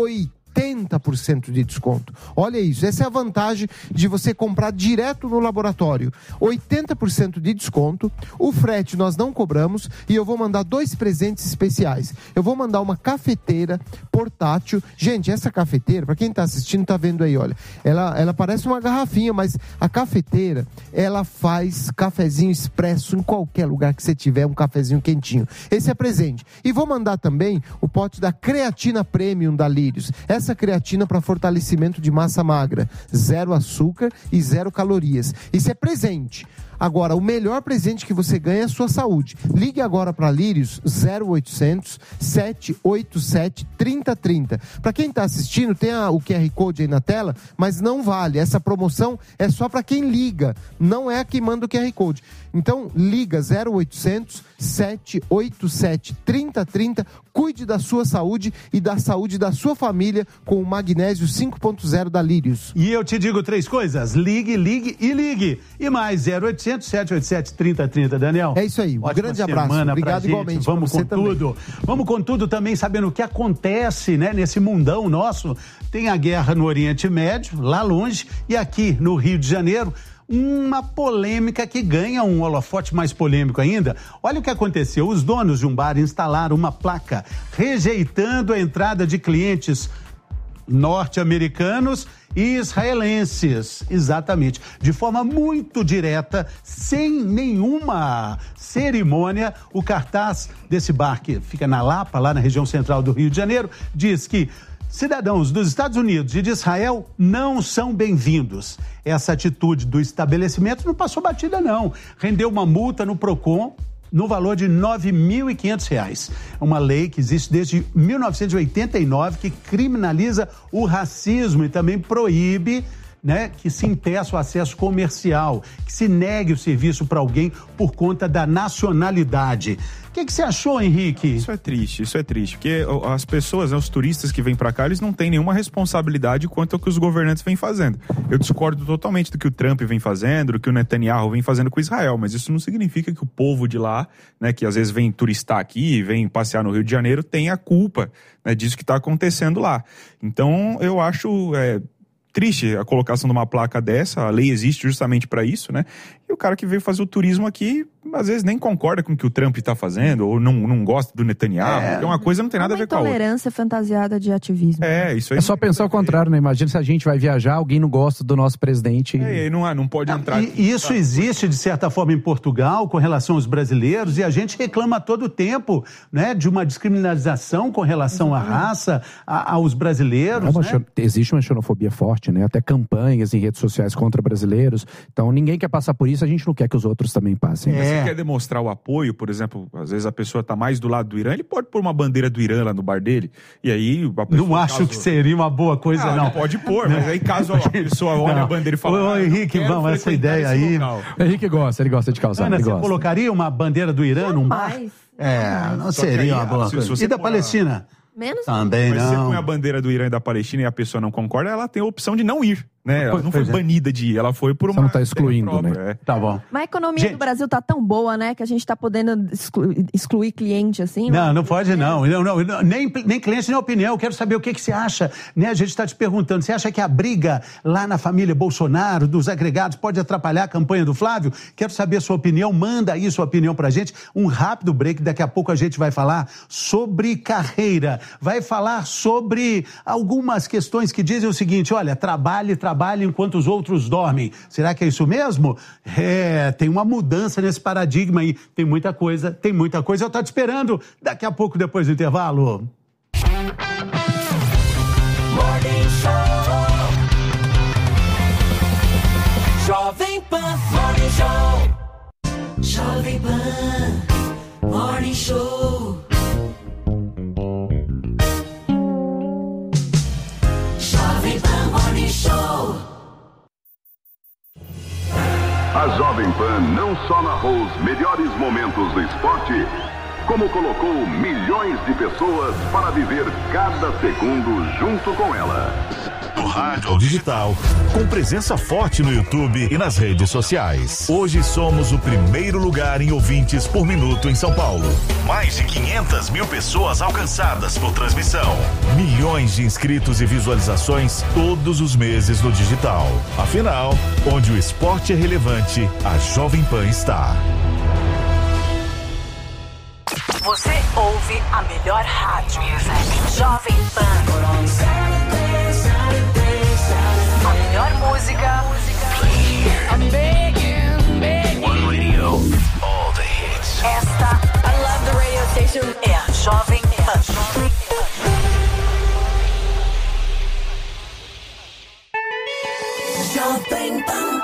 oitenta por cento de desconto. Olha isso, essa é a vantagem de você comprar direto no laboratório. oitenta por cento de desconto, o frete nós não cobramos e eu vou mandar dois presentes especiais. Eu vou mandar uma cafeteira portátil. Gente, essa cafeteira, para quem está assistindo, tá vendo aí, olha, ela, ela parece uma garrafinha, mas a cafeteira, ela faz cafezinho expresso em qualquer lugar que você tiver, um cafezinho quentinho. Esse é presente. E vou mandar também o pote da creatina premium da Lírios. Essa creatina para fortalecimento de massa magra, zero açúcar e zero calorias. Isso é presente. Agora, o melhor presente que você ganha é a sua saúde. Ligue agora para Lírios zero oitocentos, sete oito sete, três zero três zero. Para quem está assistindo, tem a, o Q R Code aí na tela, mas não vale. Essa promoção é só para quem liga, não é quem manda o Q R Code. Então, liga zero oitocentos, sete oito sete, três zero três zero. Cuide da sua saúde e da saúde da sua família com o Magnésio cinco ponto zero da Lírios. E eu te digo três coisas: ligue, ligue e ligue. E mais zero oitocentos, sete oito sete, três zero três zero, Daniel. É isso aí, um Ótima grande abraço. semana Obrigado pra igualmente. gente. Vamos pra você com também. tudo. Vamos com tudo também, sabendo o que acontece, né, nesse mundão nosso. Tem a guerra no Oriente Médio, lá longe, e aqui no Rio de Janeiro, uma polêmica que ganha um holofote mais polêmico ainda. Olha o que aconteceu. Os donos de um bar instalaram uma placa rejeitando a entrada de clientes norte-americanos e israelenses, exatamente, de forma muito direta, sem nenhuma cerimônia. O cartaz desse bar, que fica na Lapa, lá na região central do Rio de Janeiro, diz que cidadãos dos Estados Unidos e de Israel não são bem-vindos. Essa atitude do estabelecimento não passou batida, não. Rendeu uma multa no Procon no valor de nove mil e quinhentos reais. É uma lei que existe desde mil novecentos e oitenta e nove, que criminaliza o racismo e também proíbe, né, que se impeça o acesso comercial, que se negue o serviço para alguém por conta da nacionalidade. O que, que você achou, Henrique? Isso é triste, isso é triste, porque as pessoas, né, os turistas que vêm para cá, eles não têm nenhuma responsabilidade quanto ao que os governantes vêm fazendo. Eu discordo totalmente do que o Trump vem fazendo, do que o Netanyahu vem fazendo com Israel, mas isso não significa que o povo de lá, né, que às vezes vem turistar aqui, vem passear no Rio de Janeiro, tenha a culpa, né, disso que está acontecendo lá. Então, eu acho é, triste a colocação de uma placa dessa. A lei existe justamente para isso, né? E o cara que veio fazer o turismo aqui, às vezes nem concorda com o que o Trump está fazendo, ou não, não gosta do Netanyahu, é, porque uma coisa não tem nada a ver com a outra. Intolerância fantasiada de ativismo. É, isso aí. É só pensar o contrário, né? Imagina se a gente vai viajar, alguém não gosta do nosso presidente. É, e aí não, não pode entrar. E, e isso existe, de certa forma, em Portugal, com relação aos brasileiros, e a gente reclama todo o tempo, né, de uma descriminalização com relação à raça, a, aos brasileiros. É uma né? xen- Existe uma xenofobia forte, né? Até campanhas em redes sociais contra brasileiros. Então ninguém quer passar por isso, a gente não quer que os outros também passem. Mas se quer demonstrar o apoio, por exemplo, às vezes a pessoa está mais do lado do Irã, ele pode pôr uma bandeira do Irã lá no bar dele, e aí a pessoa, Não acho caso... que seria uma boa coisa, ah, não. Não pode pôr, mas aí caso a pessoa olhe Não. a bandeira e fala... Ô, ah, Henrique, quero vamos, essa frequentar ideia esse aí. local. Henrique gosta, ele gosta de causar. Ana, ele você gosta. colocaria uma bandeira do Irã num bar? É, não Só que seria aí, uma boa se- coisa. se você E da pôr a- Palestina? Menos Também Mas se você não. põe a bandeira do Irã e da Palestina e a pessoa não concorda, ela tem a opção de não ir, né? Ela não foi Pois é. banida de ir, ela foi por uma... Você não tá excluindo, própria, né? é. Tá bom. Mas a economia Gente. do Brasil tá tão boa, né? Que a gente tá podendo excluir, excluir cliente assim. Não, não pode não. não, não, não nem, nem cliente, nem opinião. Eu quero saber o que, que você acha. Né? A gente está te perguntando. Você acha que a briga lá na família Bolsonaro, dos agregados, pode atrapalhar a campanha do Flávio? Quero saber a sua opinião. Manda aí sua opinião pra gente. Um rápido break. Daqui a pouco a gente vai falar sobre carreira. Vai falar sobre algumas questões que dizem o seguinte: olha, trabalhe, trabalhe enquanto os outros dormem. Será que é isso mesmo? É, tem uma mudança nesse paradigma aí. Tem muita coisa, tem muita coisa. Eu tô te esperando daqui a pouco, depois do intervalo. Morning Show. Jovem Pan Morning Show. Jovem Pan Morning Show. Jovem Pan Morning Show. A Jovem Pan não só narrou os melhores momentos do esporte, como colocou milhões de pessoas para viver cada segundo junto com ela. Do rádio ao digital, com presença forte no YouTube e nas redes sociais. Hoje somos o primeiro lugar em ouvintes por minuto em São Paulo. Mais de quinhentas mil pessoas alcançadas por transmissão. Milhões de inscritos e visualizações todos os meses no digital. Afinal, onde o esporte é relevante, a Jovem Pan está. Você ouve a melhor rádio. Jovem Pan. A melhor música. I'm begging, begging. One radio, all the hits. Esta, I love the radio station. É a Jovem Pan. Jovem Pan.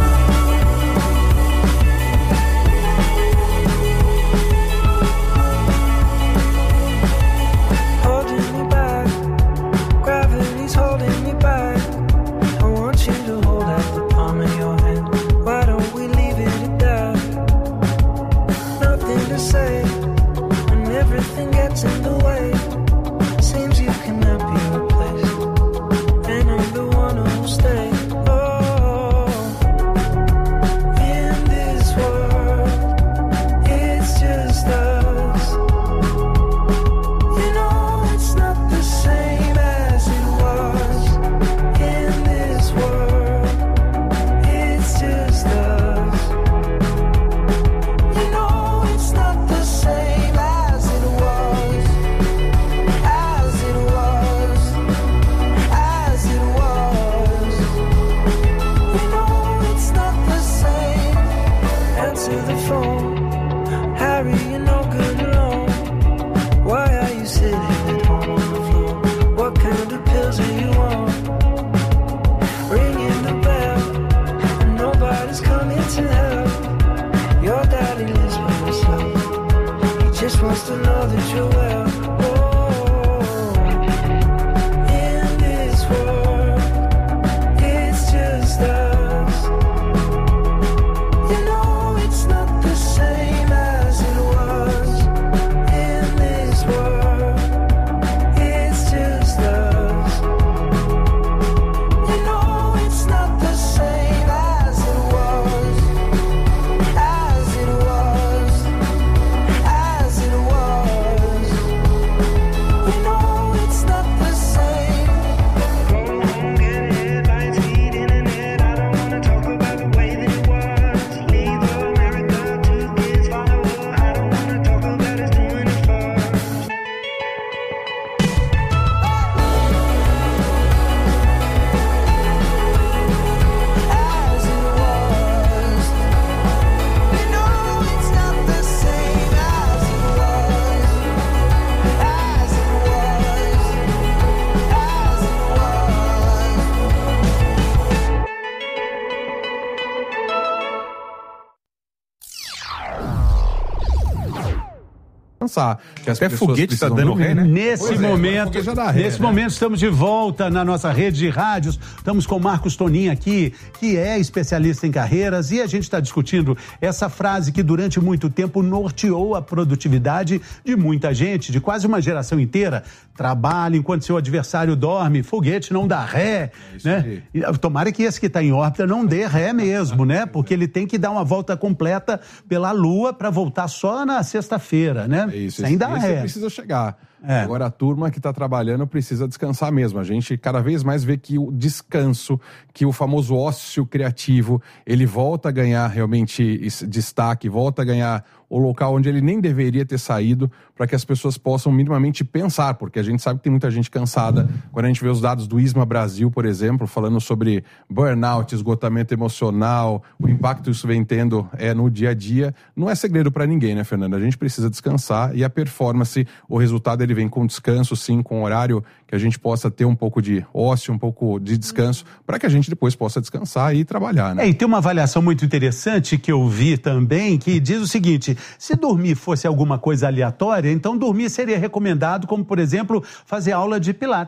Que as Até foguete está dando ré, né? Nesse momento, é, ré, nesse né? momento estamos de volta na nossa rede de rádios. Estamos com o Marcos Tonin aqui, que é especialista em carreiras, e a gente está discutindo essa frase que durante muito tempo norteou a produtividade de muita gente, de quase uma geração inteira. Trabalha enquanto seu adversário dorme, foguete não dá ré, é né? E, tomara que esse que está em órbita não dê ré mesmo, né? Porque ele tem que dar uma volta completa pela Lua para voltar só na sexta-feira, né? É isso, sem dar ré. Precisa chegar. É. Agora a turma que está trabalhando precisa descansar mesmo. A gente cada vez mais vê que o descanso, que o famoso ócio criativo, ele volta a ganhar realmente destaque, volta a ganhar o local onde ele nem deveria ter saído, para que as pessoas possam minimamente pensar, porque a gente sabe que tem muita gente cansada. Quando a gente vê os dados do ISMA Brasil, por exemplo, falando sobre burnout, esgotamento emocional, o impacto que isso vem tendo é, no dia a dia, não é segredo para ninguém, né, Fernanda? A gente precisa descansar e a performance, o resultado ele vem com descanso, sim, com horário que a gente possa ter um pouco de ócio, um pouco de descanso, para que a gente depois possa descansar e trabalhar, né? É, e tem uma avaliação muito interessante que eu vi também, que diz o seguinte: se dormir fosse alguma coisa aleatória, então dormir seria recomendado, como, por exemplo, fazer aula de pilates.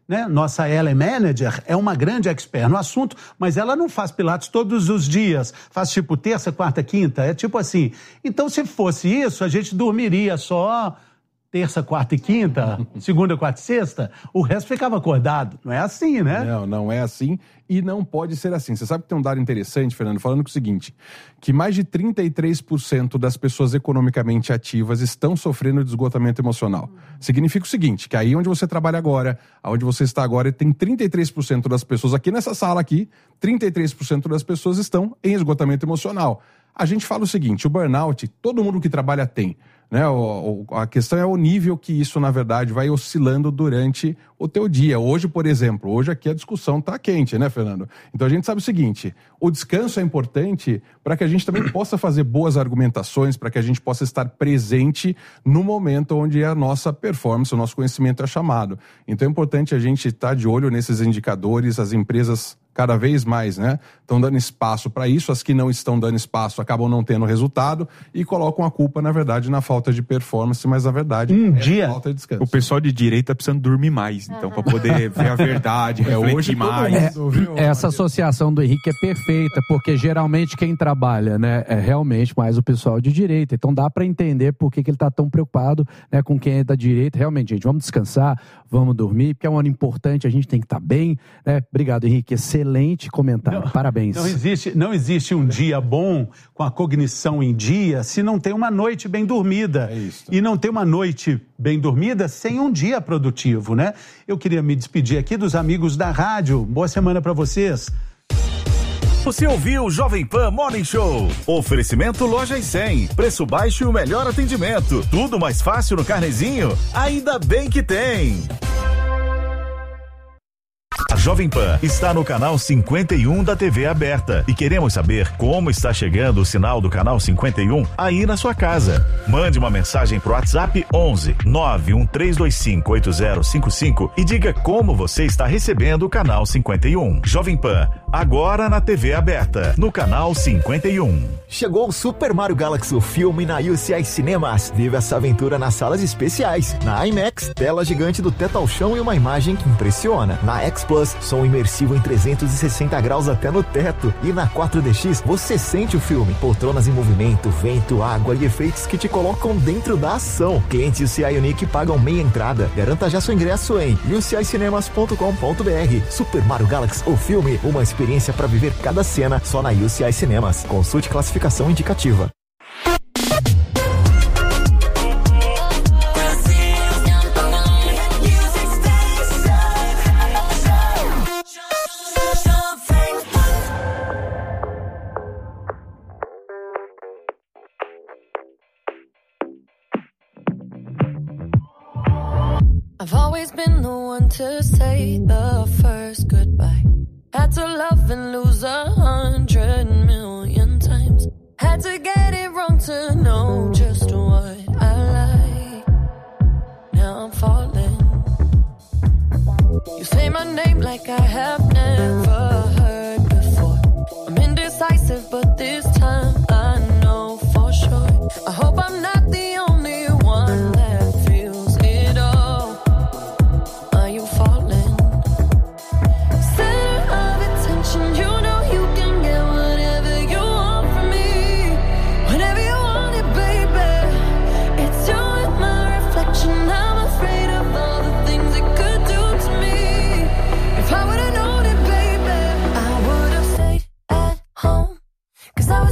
né? Nossa Ellen Manager é uma grande expert no assunto, mas ela não faz Pilates todos os dias. Faz tipo terça, quarta, quinta. É tipo assim. Então, se fosse isso, a gente dormiria só terça, quarta e quinta, segunda, quarta e sexta. O resto ficava acordado. Não é assim, né? Não, não é assim e não pode ser assim. Você sabe que tem um dado interessante, Fernando, falando que o seguinte, que mais de trinta e três por cento das pessoas economicamente ativas estão sofrendo de esgotamento emocional. Significa o seguinte, que aí onde você trabalha agora, onde você está agora, tem trinta e três por cento das pessoas aqui nessa sala aqui, trinta e três por cento das pessoas estão em esgotamento emocional. A gente fala o seguinte, o burnout, todo mundo que trabalha tem. Né? O, o, a questão é o nível que isso, na verdade, vai oscilando durante o teu dia. Hoje, por exemplo, hoje aqui a discussão está quente, né, Fernando? Então a gente sabe o seguinte, o descanso é importante para que a gente também possa fazer boas argumentações, para que a gente possa estar presente no momento onde a nossa performance, o nosso conhecimento é chamado. Então é importante a gente estar de olho nesses indicadores, as empresas cada vez mais, né, estão dando espaço para isso, as que não estão dando espaço acabam não tendo resultado e colocam a culpa, na verdade, na falta de performance, mas a verdade um é dia, a falta de descanso. O pessoal de direita tá precisando dormir mais, então, para poder ver a verdade, é, refletir hoje mais. É, essa associação do Henrique é perfeita, porque geralmente quem trabalha, né, é realmente mais o pessoal de direita, então dá para entender por que, que ele tá tão preocupado, né, com quem é da direita. Realmente, gente, vamos descansar, vamos dormir, porque é um ano importante, a gente tem que estar tá bem, né? Obrigado, Henrique, excelente comentário, não, parabéns. Não existe, não existe um dia bom com a cognição em dia se não tem uma noite bem dormida. É isso. E não tem uma noite bem dormida sem um dia produtivo, né? Eu queria me despedir aqui dos amigos da rádio. Boa semana para vocês. Você ouviu o Jovem Pan Morning Show. Oferecimento Lojas cem. Preço baixo e o melhor atendimento. Tudo mais fácil no Carnezinho? Ainda bem que tem. A Jovem Pan está no canal cinquenta e um da T V aberta e queremos saber como está chegando o sinal do canal cinquenta e um aí na sua casa. Mande uma mensagem pro WhatsApp onze nove um três dois cinco oito zero cinco cinco e diga como você está recebendo o canal cinquenta e um. Jovem Pan, agora na T V aberta, no canal cinquenta e um. Chegou o Super Mario Galaxy, o filme na U C I Cinemas. Vive essa aventura nas salas especiais. Na IMAX, tela gigante do teto ao chão e uma imagem que impressiona. Na X Plus, som imersivo em trezentos e sessenta graus até no teto. E na quatro D X, você sente o filme. Poltronas em movimento, vento, água e efeitos que te colocam dentro da ação. Clientes U C I Unique pagam meia entrada. Garanta já seu ingresso em u c i cinemas ponto com ponto b r. Super Mario Galaxy, o filme, uma experiência para viver cada cena só na U C I Cinemas. Consulte classificação indicativa. I've always been the one to say the first goodbye. Had to love and lose a hundred million times. Had to get it wrong to know just what I like. Now I'm falling. You say my name like I have never heard before. I'm indecisive, but this time I know for sure. I hope I'm not the only one that feels it all. Are you falling? Center of attention, you know you can get whatever you want from me. Whenever you want it, baby. It's you and my reflection. I'm afraid of all the things it could do to me. If I would've known it, baby, I would've stayed at home. Cause I was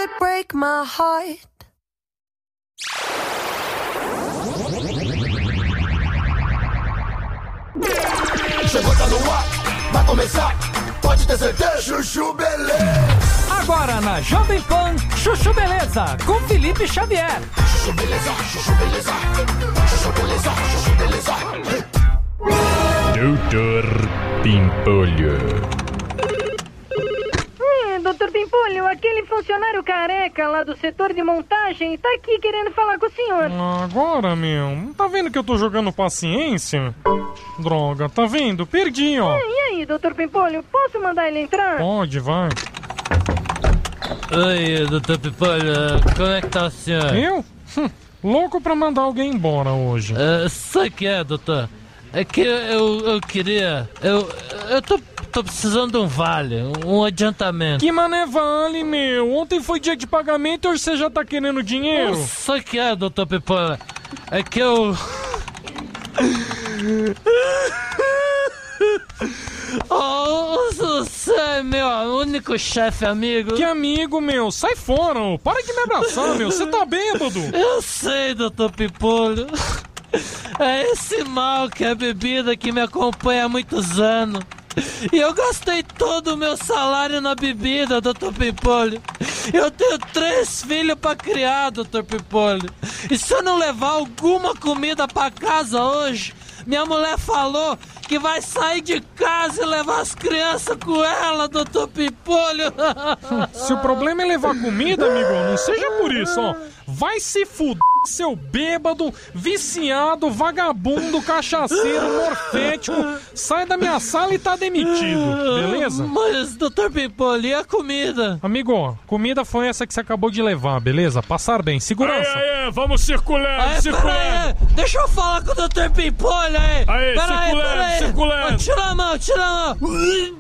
break my heart. Chegou, tá no ar, vai começar, pode ter certeza. Chuchu Beleza. Agora na Jovem Pan, Chuchu Beleza, com Felipe Xavier. Chuchu Beleza, Chuchu Beleza, Chuchu Beleza, Chuchu Beleza. Doutor Pimpolho. Hum, doutor Pimpolho, aquele funcionário careca lá do setor de montagem tá aqui querendo falar com o senhor. Agora, meu, não tá vendo que eu tô jogando paciência? Droga, tá vendo? Perdi, ó. É, e aí, doutor Pimpolho, posso mandar ele entrar? Pode, vai. Oi, doutor Pimpolho, como é que tá o senhor? Eu? Hum, louco pra mandar alguém embora hoje. Uh, sabe o que é, doutor? É que eu, eu queria... Eu, eu tô, tô precisando de um vale, um adiantamento. Que mané vale, meu? Ontem foi dia de pagamento e hoje você já tá querendo dinheiro? Sabe o que é, doutor Pimpolho? É que eu... Oh, você é meu único chefe amigo. Que amigo, meu? Sai fora, ó. Para de me abraçar, meu. Você tá bêbado. Eu sei, doutor Pimpolho. É esse mal que é a bebida que me acompanha há muitos anos. E eu gastei todo o meu salário na bebida, doutor Pimpolho. Eu tenho três filhos pra criar, doutor Pimpolho. E se eu não levar alguma comida pra casa hoje, minha mulher falou que vai sair de casa e levar as crianças com ela, doutor Pimpolho. Se o problema é levar comida, amigo, não seja por isso, ó. Vai se fuder, seu bêbado, viciado, vagabundo, cachaceiro, morfético. Sai da minha sala e tá demitido, beleza? Mas, doutor Pimpolho, e a comida? Amigo, ó, comida foi essa que você acabou de levar, beleza? Passar bem, segurança. Aê, aê, vamos circulando, Aê, circulando. Deixa eu falar com o doutor Pimpolho aí. Aê, pera circulando, aí, pera aí. circulando. Oh, tira a mão, tira a mão.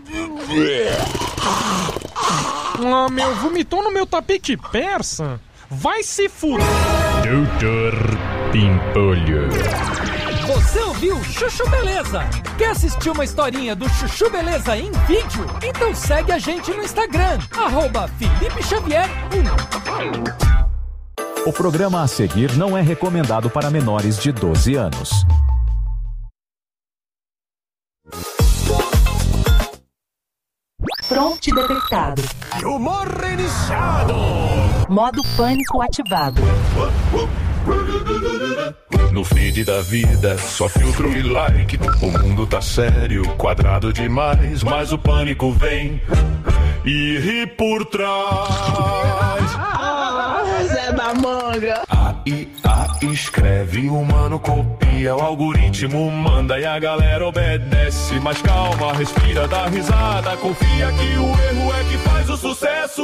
Ah, meu, vomitou no meu tapete persa? Vai se fuder. Doutor Pimpolho. Você ouviu Chuchu Beleza? Quer assistir uma historinha do Chuchu Beleza em vídeo? Então segue a gente no Instagram, arroba Felipe Xavier um. O programa a seguir não é recomendado para menores de doze anos. Prompt detectado. Humor iniciado. Modo pânico ativado. No feed da vida, só filtro e like. O mundo tá sério, quadrado demais. Mas o pânico vem e ri por trás. Ah, Zé da Manga. A I A escreve, o humano copia, o algoritmo manda e a galera obedece. Mas calma, respira, dá risada, confia que o erro é que faz o sucesso.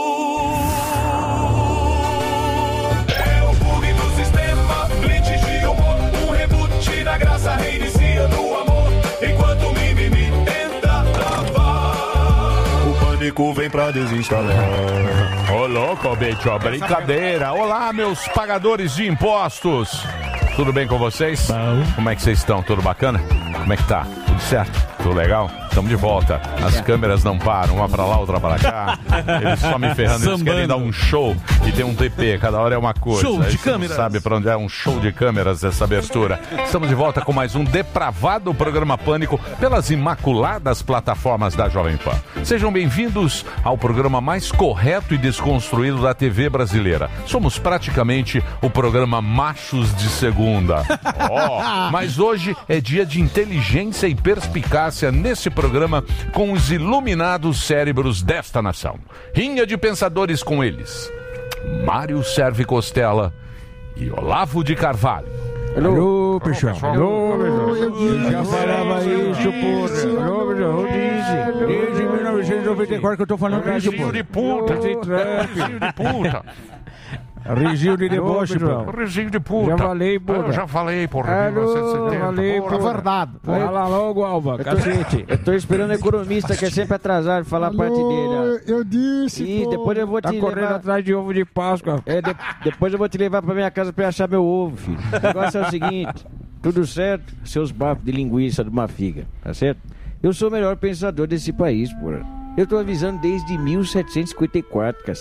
É o bug do sistema, glitch de humor, um reboot da graça reinicia no amor, enquanto o mimimi tenta travar. O pânico vem pra desinstalar. Ô louco, bicho, brincadeira. Olá, meus pagadores de impostos. Tudo bem com vocês? Como é que vocês estão? Tudo bacana? Como é que tá? Tudo certo? Tudo legal? Estamos de volta. As câmeras não param, uma pra lá, outra pra cá. Eles só me ferrando, eles querem dar um show e tem um T P, cada hora é uma coisa. Show de Aí você não câmeras. sabe pra onde é um show de câmeras essa abertura. Estamos de volta com mais um depravado programa Pânico pelas imaculadas plataformas da Jovem Pan. Sejam bem-vindos ao programa mais correto e desconstruído da T V brasileira. Somos praticamente o programa Machos de Segunda. Oh, mas hoje é dia de inteligência e perspicácia nesse programa com os iluminados cérebros desta nação. Rinha de pensadores com eles: Mário Serve Costela e Olavo de Carvalho. Alô, pessoal. Alô, pessoal. Já falava isso, porra. Alô, pessoal. Eu disse. Desde mil novecentos e noventa e quatro que eu tô falando isso, porra. Rio de puta. Rio de puta. Regil de deboche, pessoal. porra. Regil de puta. Já falei, porra. Eu já falei, porra. Alô, já falei, porra. porra. Verdade. Fala logo, Alba, Eu tô- cacete. Eu tô esperando o economista, que é sempre atrasado, falar a parte dele. ó. Eu disse, E depois eu vou Tá te correndo levar... atrás de ovo de Páscoa. É, de- depois eu vou te levar pra minha casa pra achar meu ovo, filho. O negócio é o seguinte, tudo certo, seus bafos de linguiça de uma figa, tá certo? Eu sou o melhor pensador desse país, porra. Eu tô avisando desde mil setecentos e cinquenta e quatro, cacete.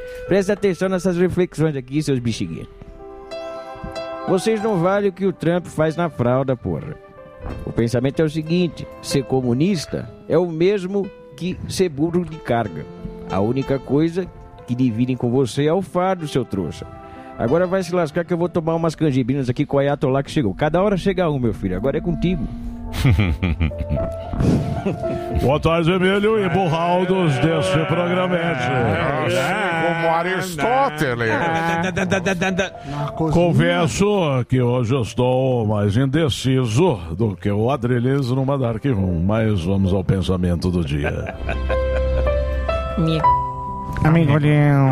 Presta atenção nessas reflexões aqui, seus bexigueiros. Vocês não valem o que o Trump faz na fralda, porra. O pensamento é o seguinte: ser comunista é o mesmo que ser burro de carga. A única coisa que dividem com você é o fardo, seu trouxa. Agora vai se lascar que eu vou tomar umas canjibrinas aqui com o Ayatollah que chegou. Cada hora chega um, meu filho. Agora é contigo. Boa tarde, Emílio e Burraldos deste programete. Como Aristóteles. Confesso que hoje estou mais indeciso do que o Adriles numa Dark Room, mas vamos ao pensamento do dia. Amigolinho.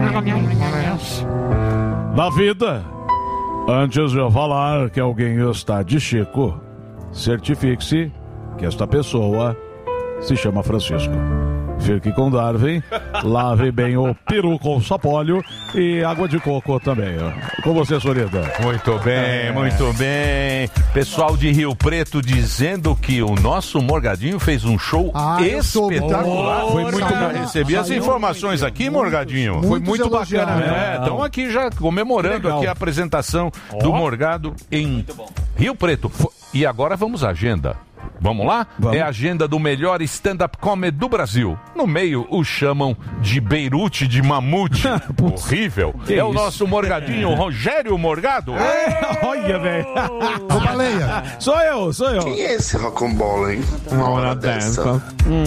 Na vida, antes de eu falar que alguém está de Chico, certifique-se que esta pessoa se chama Francisco. Fique com Darwin, lave bem o peru com sapólio e água de coco também. Com você, Sorida. Muito bem, muito bem. Pessoal de Rio Preto dizendo que o nosso Morgadinho fez um show Ah, eu sou- espetacular. Oh, Foi muito cara. bom. Recebi as Saiu informações aqui, Morgadinho. Foi muito bacana, É, estão aqui já comemorando Legal. aqui a apresentação do Morgado em Rio Preto. Fo- E agora vamos à agenda. Vamos lá? É a agenda do melhor stand-up comedy do Brasil. No meio, o chamam de Beirute de Mamute. Horrível. Que é o isso? nosso Morgadinho, Rogério Morgado. Olha, velho. Ô, baleia. Sou eu, sou eu. Quem é esse rocambole, hein? Uma hora dessa.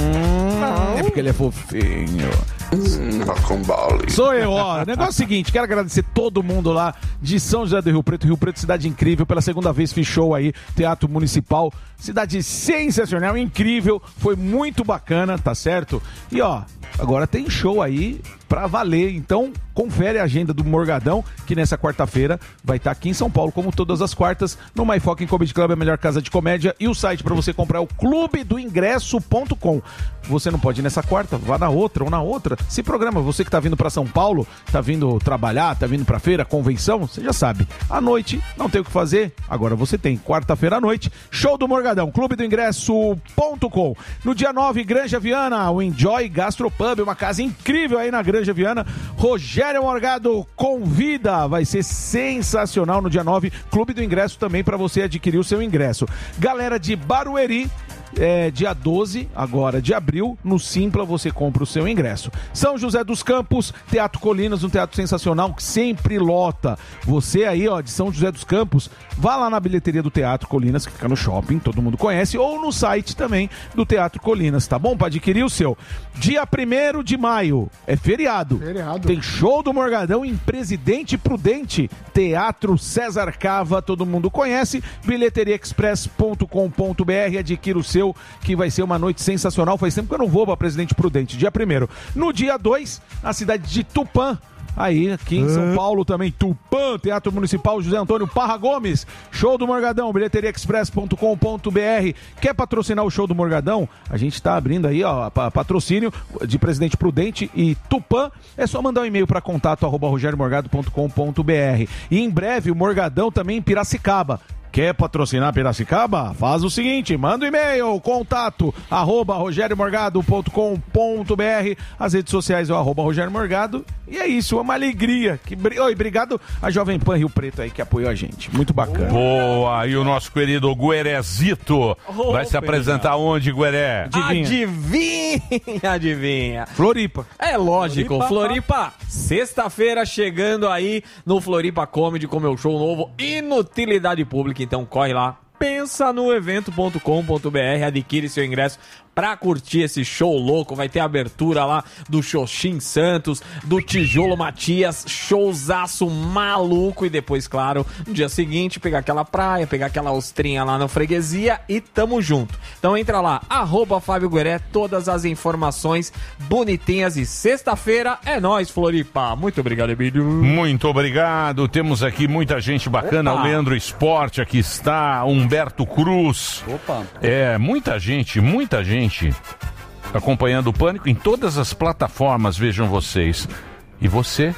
É porque ele é fofinho. Hum, rocambole. Sou eu, ó. O negócio é o seguinte, quero agradecer todo mundo lá de São José do Rio Preto. Rio Preto, cidade incrível. Pela segunda vez fiz show aí, Teatro Municipal. Cidade sensacional, incrível. Foi muito bacana, tá certo? E ó, agora tem show aí pra valer. Então, confere a agenda do Morgadão, que nessa quarta-feira vai estar aqui em São Paulo, como todas as quartas, no My Fucking Comedy Club, a melhor casa de comédia. E o site pra você comprar é o clube do ingresso ponto com. Você não pode ir nessa quarta, vá na outra ou na outra. Se programa, você que tá vindo pra São Paulo, tá vindo trabalhar, tá vindo pra feira, convenção, você já sabe. À noite, não tem o que fazer, agora você tem. Quarta-feira à noite, show do Morgadão, clube do ingresso ponto com. No dia nove, Granja Viana, o Enjoy Gastropub, uma casa incrível aí na Granja Viana. Rogério Morgado convida, vai ser sensacional no dia nove. Clube do ingresso também para você adquirir o seu ingresso. Galera de Barueri, É, dia doze, agora de abril, no Simpla você compra o seu ingresso. São José dos Campos, Teatro Colinas, um teatro sensacional que sempre lota. Você aí, ó, de São José dos Campos, vá lá na bilheteria do Teatro Colinas, que fica no shopping, todo mundo conhece, ou no site também do Teatro Colinas, tá bom? Para adquirir o seu. Dia primeiro de maio, é feriado. Feriado. Tem show do Morgadão em Presidente Prudente, Teatro César Cava, todo mundo conhece, bilheteria express ponto com ponto b r, adquira o seu, que vai ser uma noite sensacional. Faz tempo que eu não vou para Presidente Prudente. Dia primeiro. No dia dois, na cidade de Tupã, aí aqui em São Paulo também, Tupã, Teatro Municipal José Antônio Parra Gomes, show do Morgadão, bilheteria express ponto com ponto b r. Quer patrocinar o show do Morgadão? A gente tá abrindo aí, ó, patrocínio de Presidente Prudente e Tupã. É só mandar um e-mail para contato arroba rogério morgado ponto com ponto b r. E em breve o Morgadão também em Piracicaba. Quer patrocinar Piracicaba? Faz o seguinte, manda um e-mail, contato, arroba rogério morgado ponto com ponto b r. As redes sociais é o arroba Rogério Morgado. E é isso, é uma alegria. Que... Oi, obrigado a Jovem Pan Rio Preto aí que apoiou a gente. Muito bacana. Boa, e o nosso querido Guerezito Oh, vai se apresentar onde, Gueré? Adivinha, adivinha. Floripa. É lógico, Floripa. Floripa, sexta-feira chegando aí no Floripa Comedy com meu show novo Inutilidade Pública, então corre lá, pensa no evento ponto com ponto b r, adquire seu ingresso pra curtir esse show louco. Vai ter a abertura lá do Xoxin Santos, do Tijolo Matias, showzaço maluco. E depois, claro, no dia seguinte, pegar aquela praia, pegar aquela ostrinha lá na freguesia e tamo junto. Então entra lá, arroba Fábio Gueré, todas as informações bonitinhas. E sexta-feira é nóis, Floripa. Muito obrigado, Emílio. Muito obrigado. Temos aqui muita gente bacana. Opa. O Leandro Esporte aqui está, Humberto Cruz. Opa. É, muita gente, muita gente acompanhando o Pânico em todas as plataformas, vejam vocês. E você,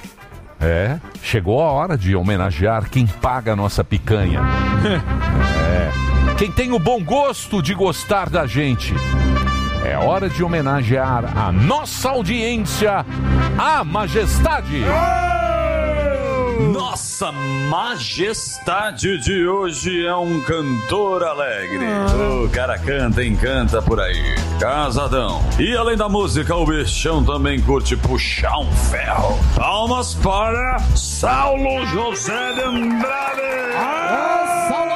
é, chegou a hora de homenagear quem paga a nossa picanha. É, quem tem o bom gosto de gostar da gente. É hora de homenagear a nossa audiência a majestade. Nossa majestade de hoje é um cantor alegre. O cara canta, encanta por aí. Casadão. E além da música, o bichão também curte puxar um ferro. Palmas para Saulo José de Andrade. Ah, Saulo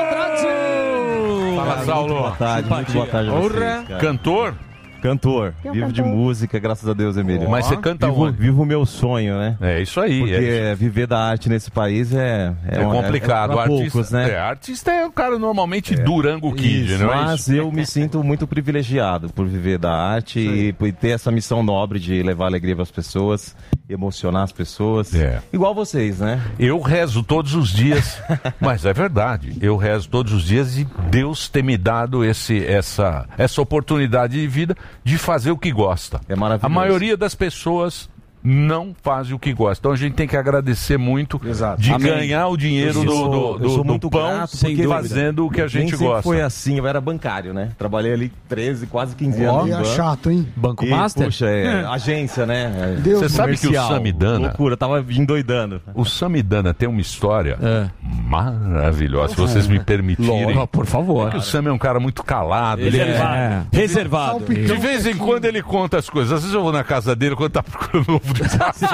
Andrade. Fala, Saulo. Muito boa tarde, muito boa tarde a vocês, cara. Cantor? Cantor. Quem é o Vivo de cantor? música, graças a Deus, Emílio. Mas você canta vivo, onde? Vivo o meu sonho, né? É isso aí. Porque é viver da arte nesse país é... É, uma- complicado. É, é pra artista, poucos, né? é, artista é o cara normalmente Durango Kid, Isso, não é mas isso? eu me sinto muito privilegiado por viver da arte e por ter essa missão nobre de levar alegria para as pessoas, emocionar as pessoas. É. Igual vocês, né? Eu rezo todos os dias, mas é verdade. Eu rezo todos os dias e Deus tem me dado esse, essa, essa oportunidade de vida de fazer o que gosta. É maravilhoso. A maioria das pessoas não faz o que gosta. Então a gente tem que agradecer muito de Amém. ganhar o dinheiro Eu do, sou- do, eu do- sou do muito pão grato porque fazendo o que a Nem gente sempre gosta. foi assim, eu era bancário, né? Trabalhei ali treze, quase quinze Ó, anos. e no é chato, hein? Banco E, Master? puxa, Puxa, é, é. agência, né? Deus Você sabe que o Comercial. Samidana... Loucura, tava endoidando. O Samidana tem uma história maravilhosa, se vocês me permitirem. Lógico, por favor. É que o Sam é um cara muito calado. Ele né? é reservado. De vez em quando ele conta as coisas. Às vezes eu vou na casa dele quando tá procurando um ovo de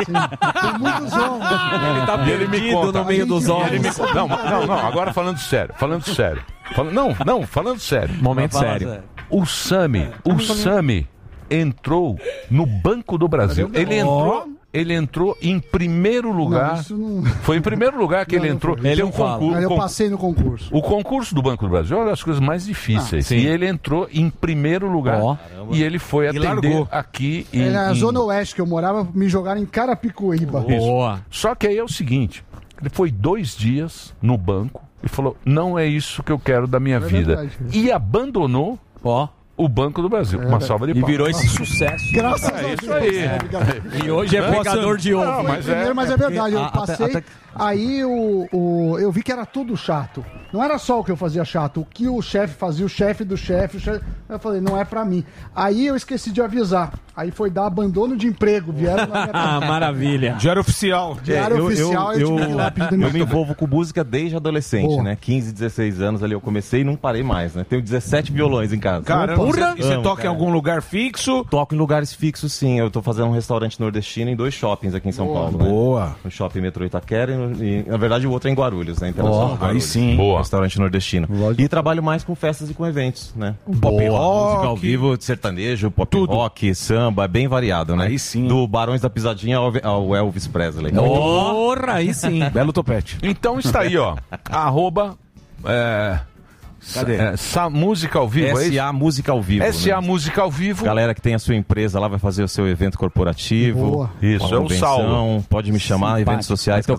Tem muitos homens. Ele tá E ele me perdido conta. no meio dos E ele ovos. me conta. Não, não, não, agora falando sério, falando sério. Fala- Não, não, falando sério. Momento Fala sério. O Sami, o Sami entrou no Banco do Brasil. Ele entrou, ele entrou em primeiro lugar. Não, isso não- Foi em primeiro lugar que Não, ele não entrou. foi. Tem Ele um não fala. concurso. Aí eu con- passei no concurso. O concurso do Banco do Brasil é uma das coisas mais difíceis. Ah, sim. e ele entrou em primeiro lugar. Ó. E ele foi atender largou. aqui em, É na em- Zona Oeste que eu morava, me jogaram em Carapicuíba. Isso. Só que aí é o seguinte: ele foi dois dias no banco e falou: não é isso que eu quero da minha É vida. verdade. E abandonou o Banco do Brasil. É Uma salva de E palmas. virou esse sucesso. Graças É a Deus. isso aí. É, E hoje é Não, pegador de ovo. Não, Foi mas primeiro, é, mas é verdade, eu porque a- passei, até- até- aí o, o- eu vi que era tudo chato. Não era só o que eu fazia chato, o que o chefe fazia, o chefe do chefe, o chefe... Eu falei, não é pra mim. Aí eu esqueci de avisar. Aí foi dar abandono de emprego, vieram na minha Ah, maravilha. Diário oficial. Diário É, eu, oficial, eu, eu, tive que ir lá pedir eu me demissão. envolvo com música desde adolescente, Boa. né? quinze, dezesseis anos ali eu comecei e não parei mais, né? Tenho dezessete violões em casa. Caramba, Opa, você- e você amo, toca em cara. algum lugar fixo? Toco em lugares fixos, sim. Eu tô fazendo um restaurante nordestino em dois shoppings aqui em São Boa. Paulo. Né? Boa. No Shopping Metrô Itaquera e, no- e, na verdade, o outro é em Guarulhos, né? Internacional Ó, Guarulhos. aí sim. Boa. Restaurante nordestino. E trabalho mais com festas e com eventos, né? Pop Música ao rock. vivo, sertanejo, pop rock, samba, bem variado, né? Aí sim. Do Barões da Pisadinha ao ao Elvis Presley. Porra, aí sim. Belo topete. Então está aí, ó. Arroba. É, Cadê? É, Sa- música ao vivo, é S isso? A Música ao Vivo. S A né? Música ao vivo. Galera que tem a sua empresa lá vai fazer o seu evento corporativo. Boa. Isso, uma é o convenção, Saulo. Pode me chamar, Simpático. eventos sociais, Vai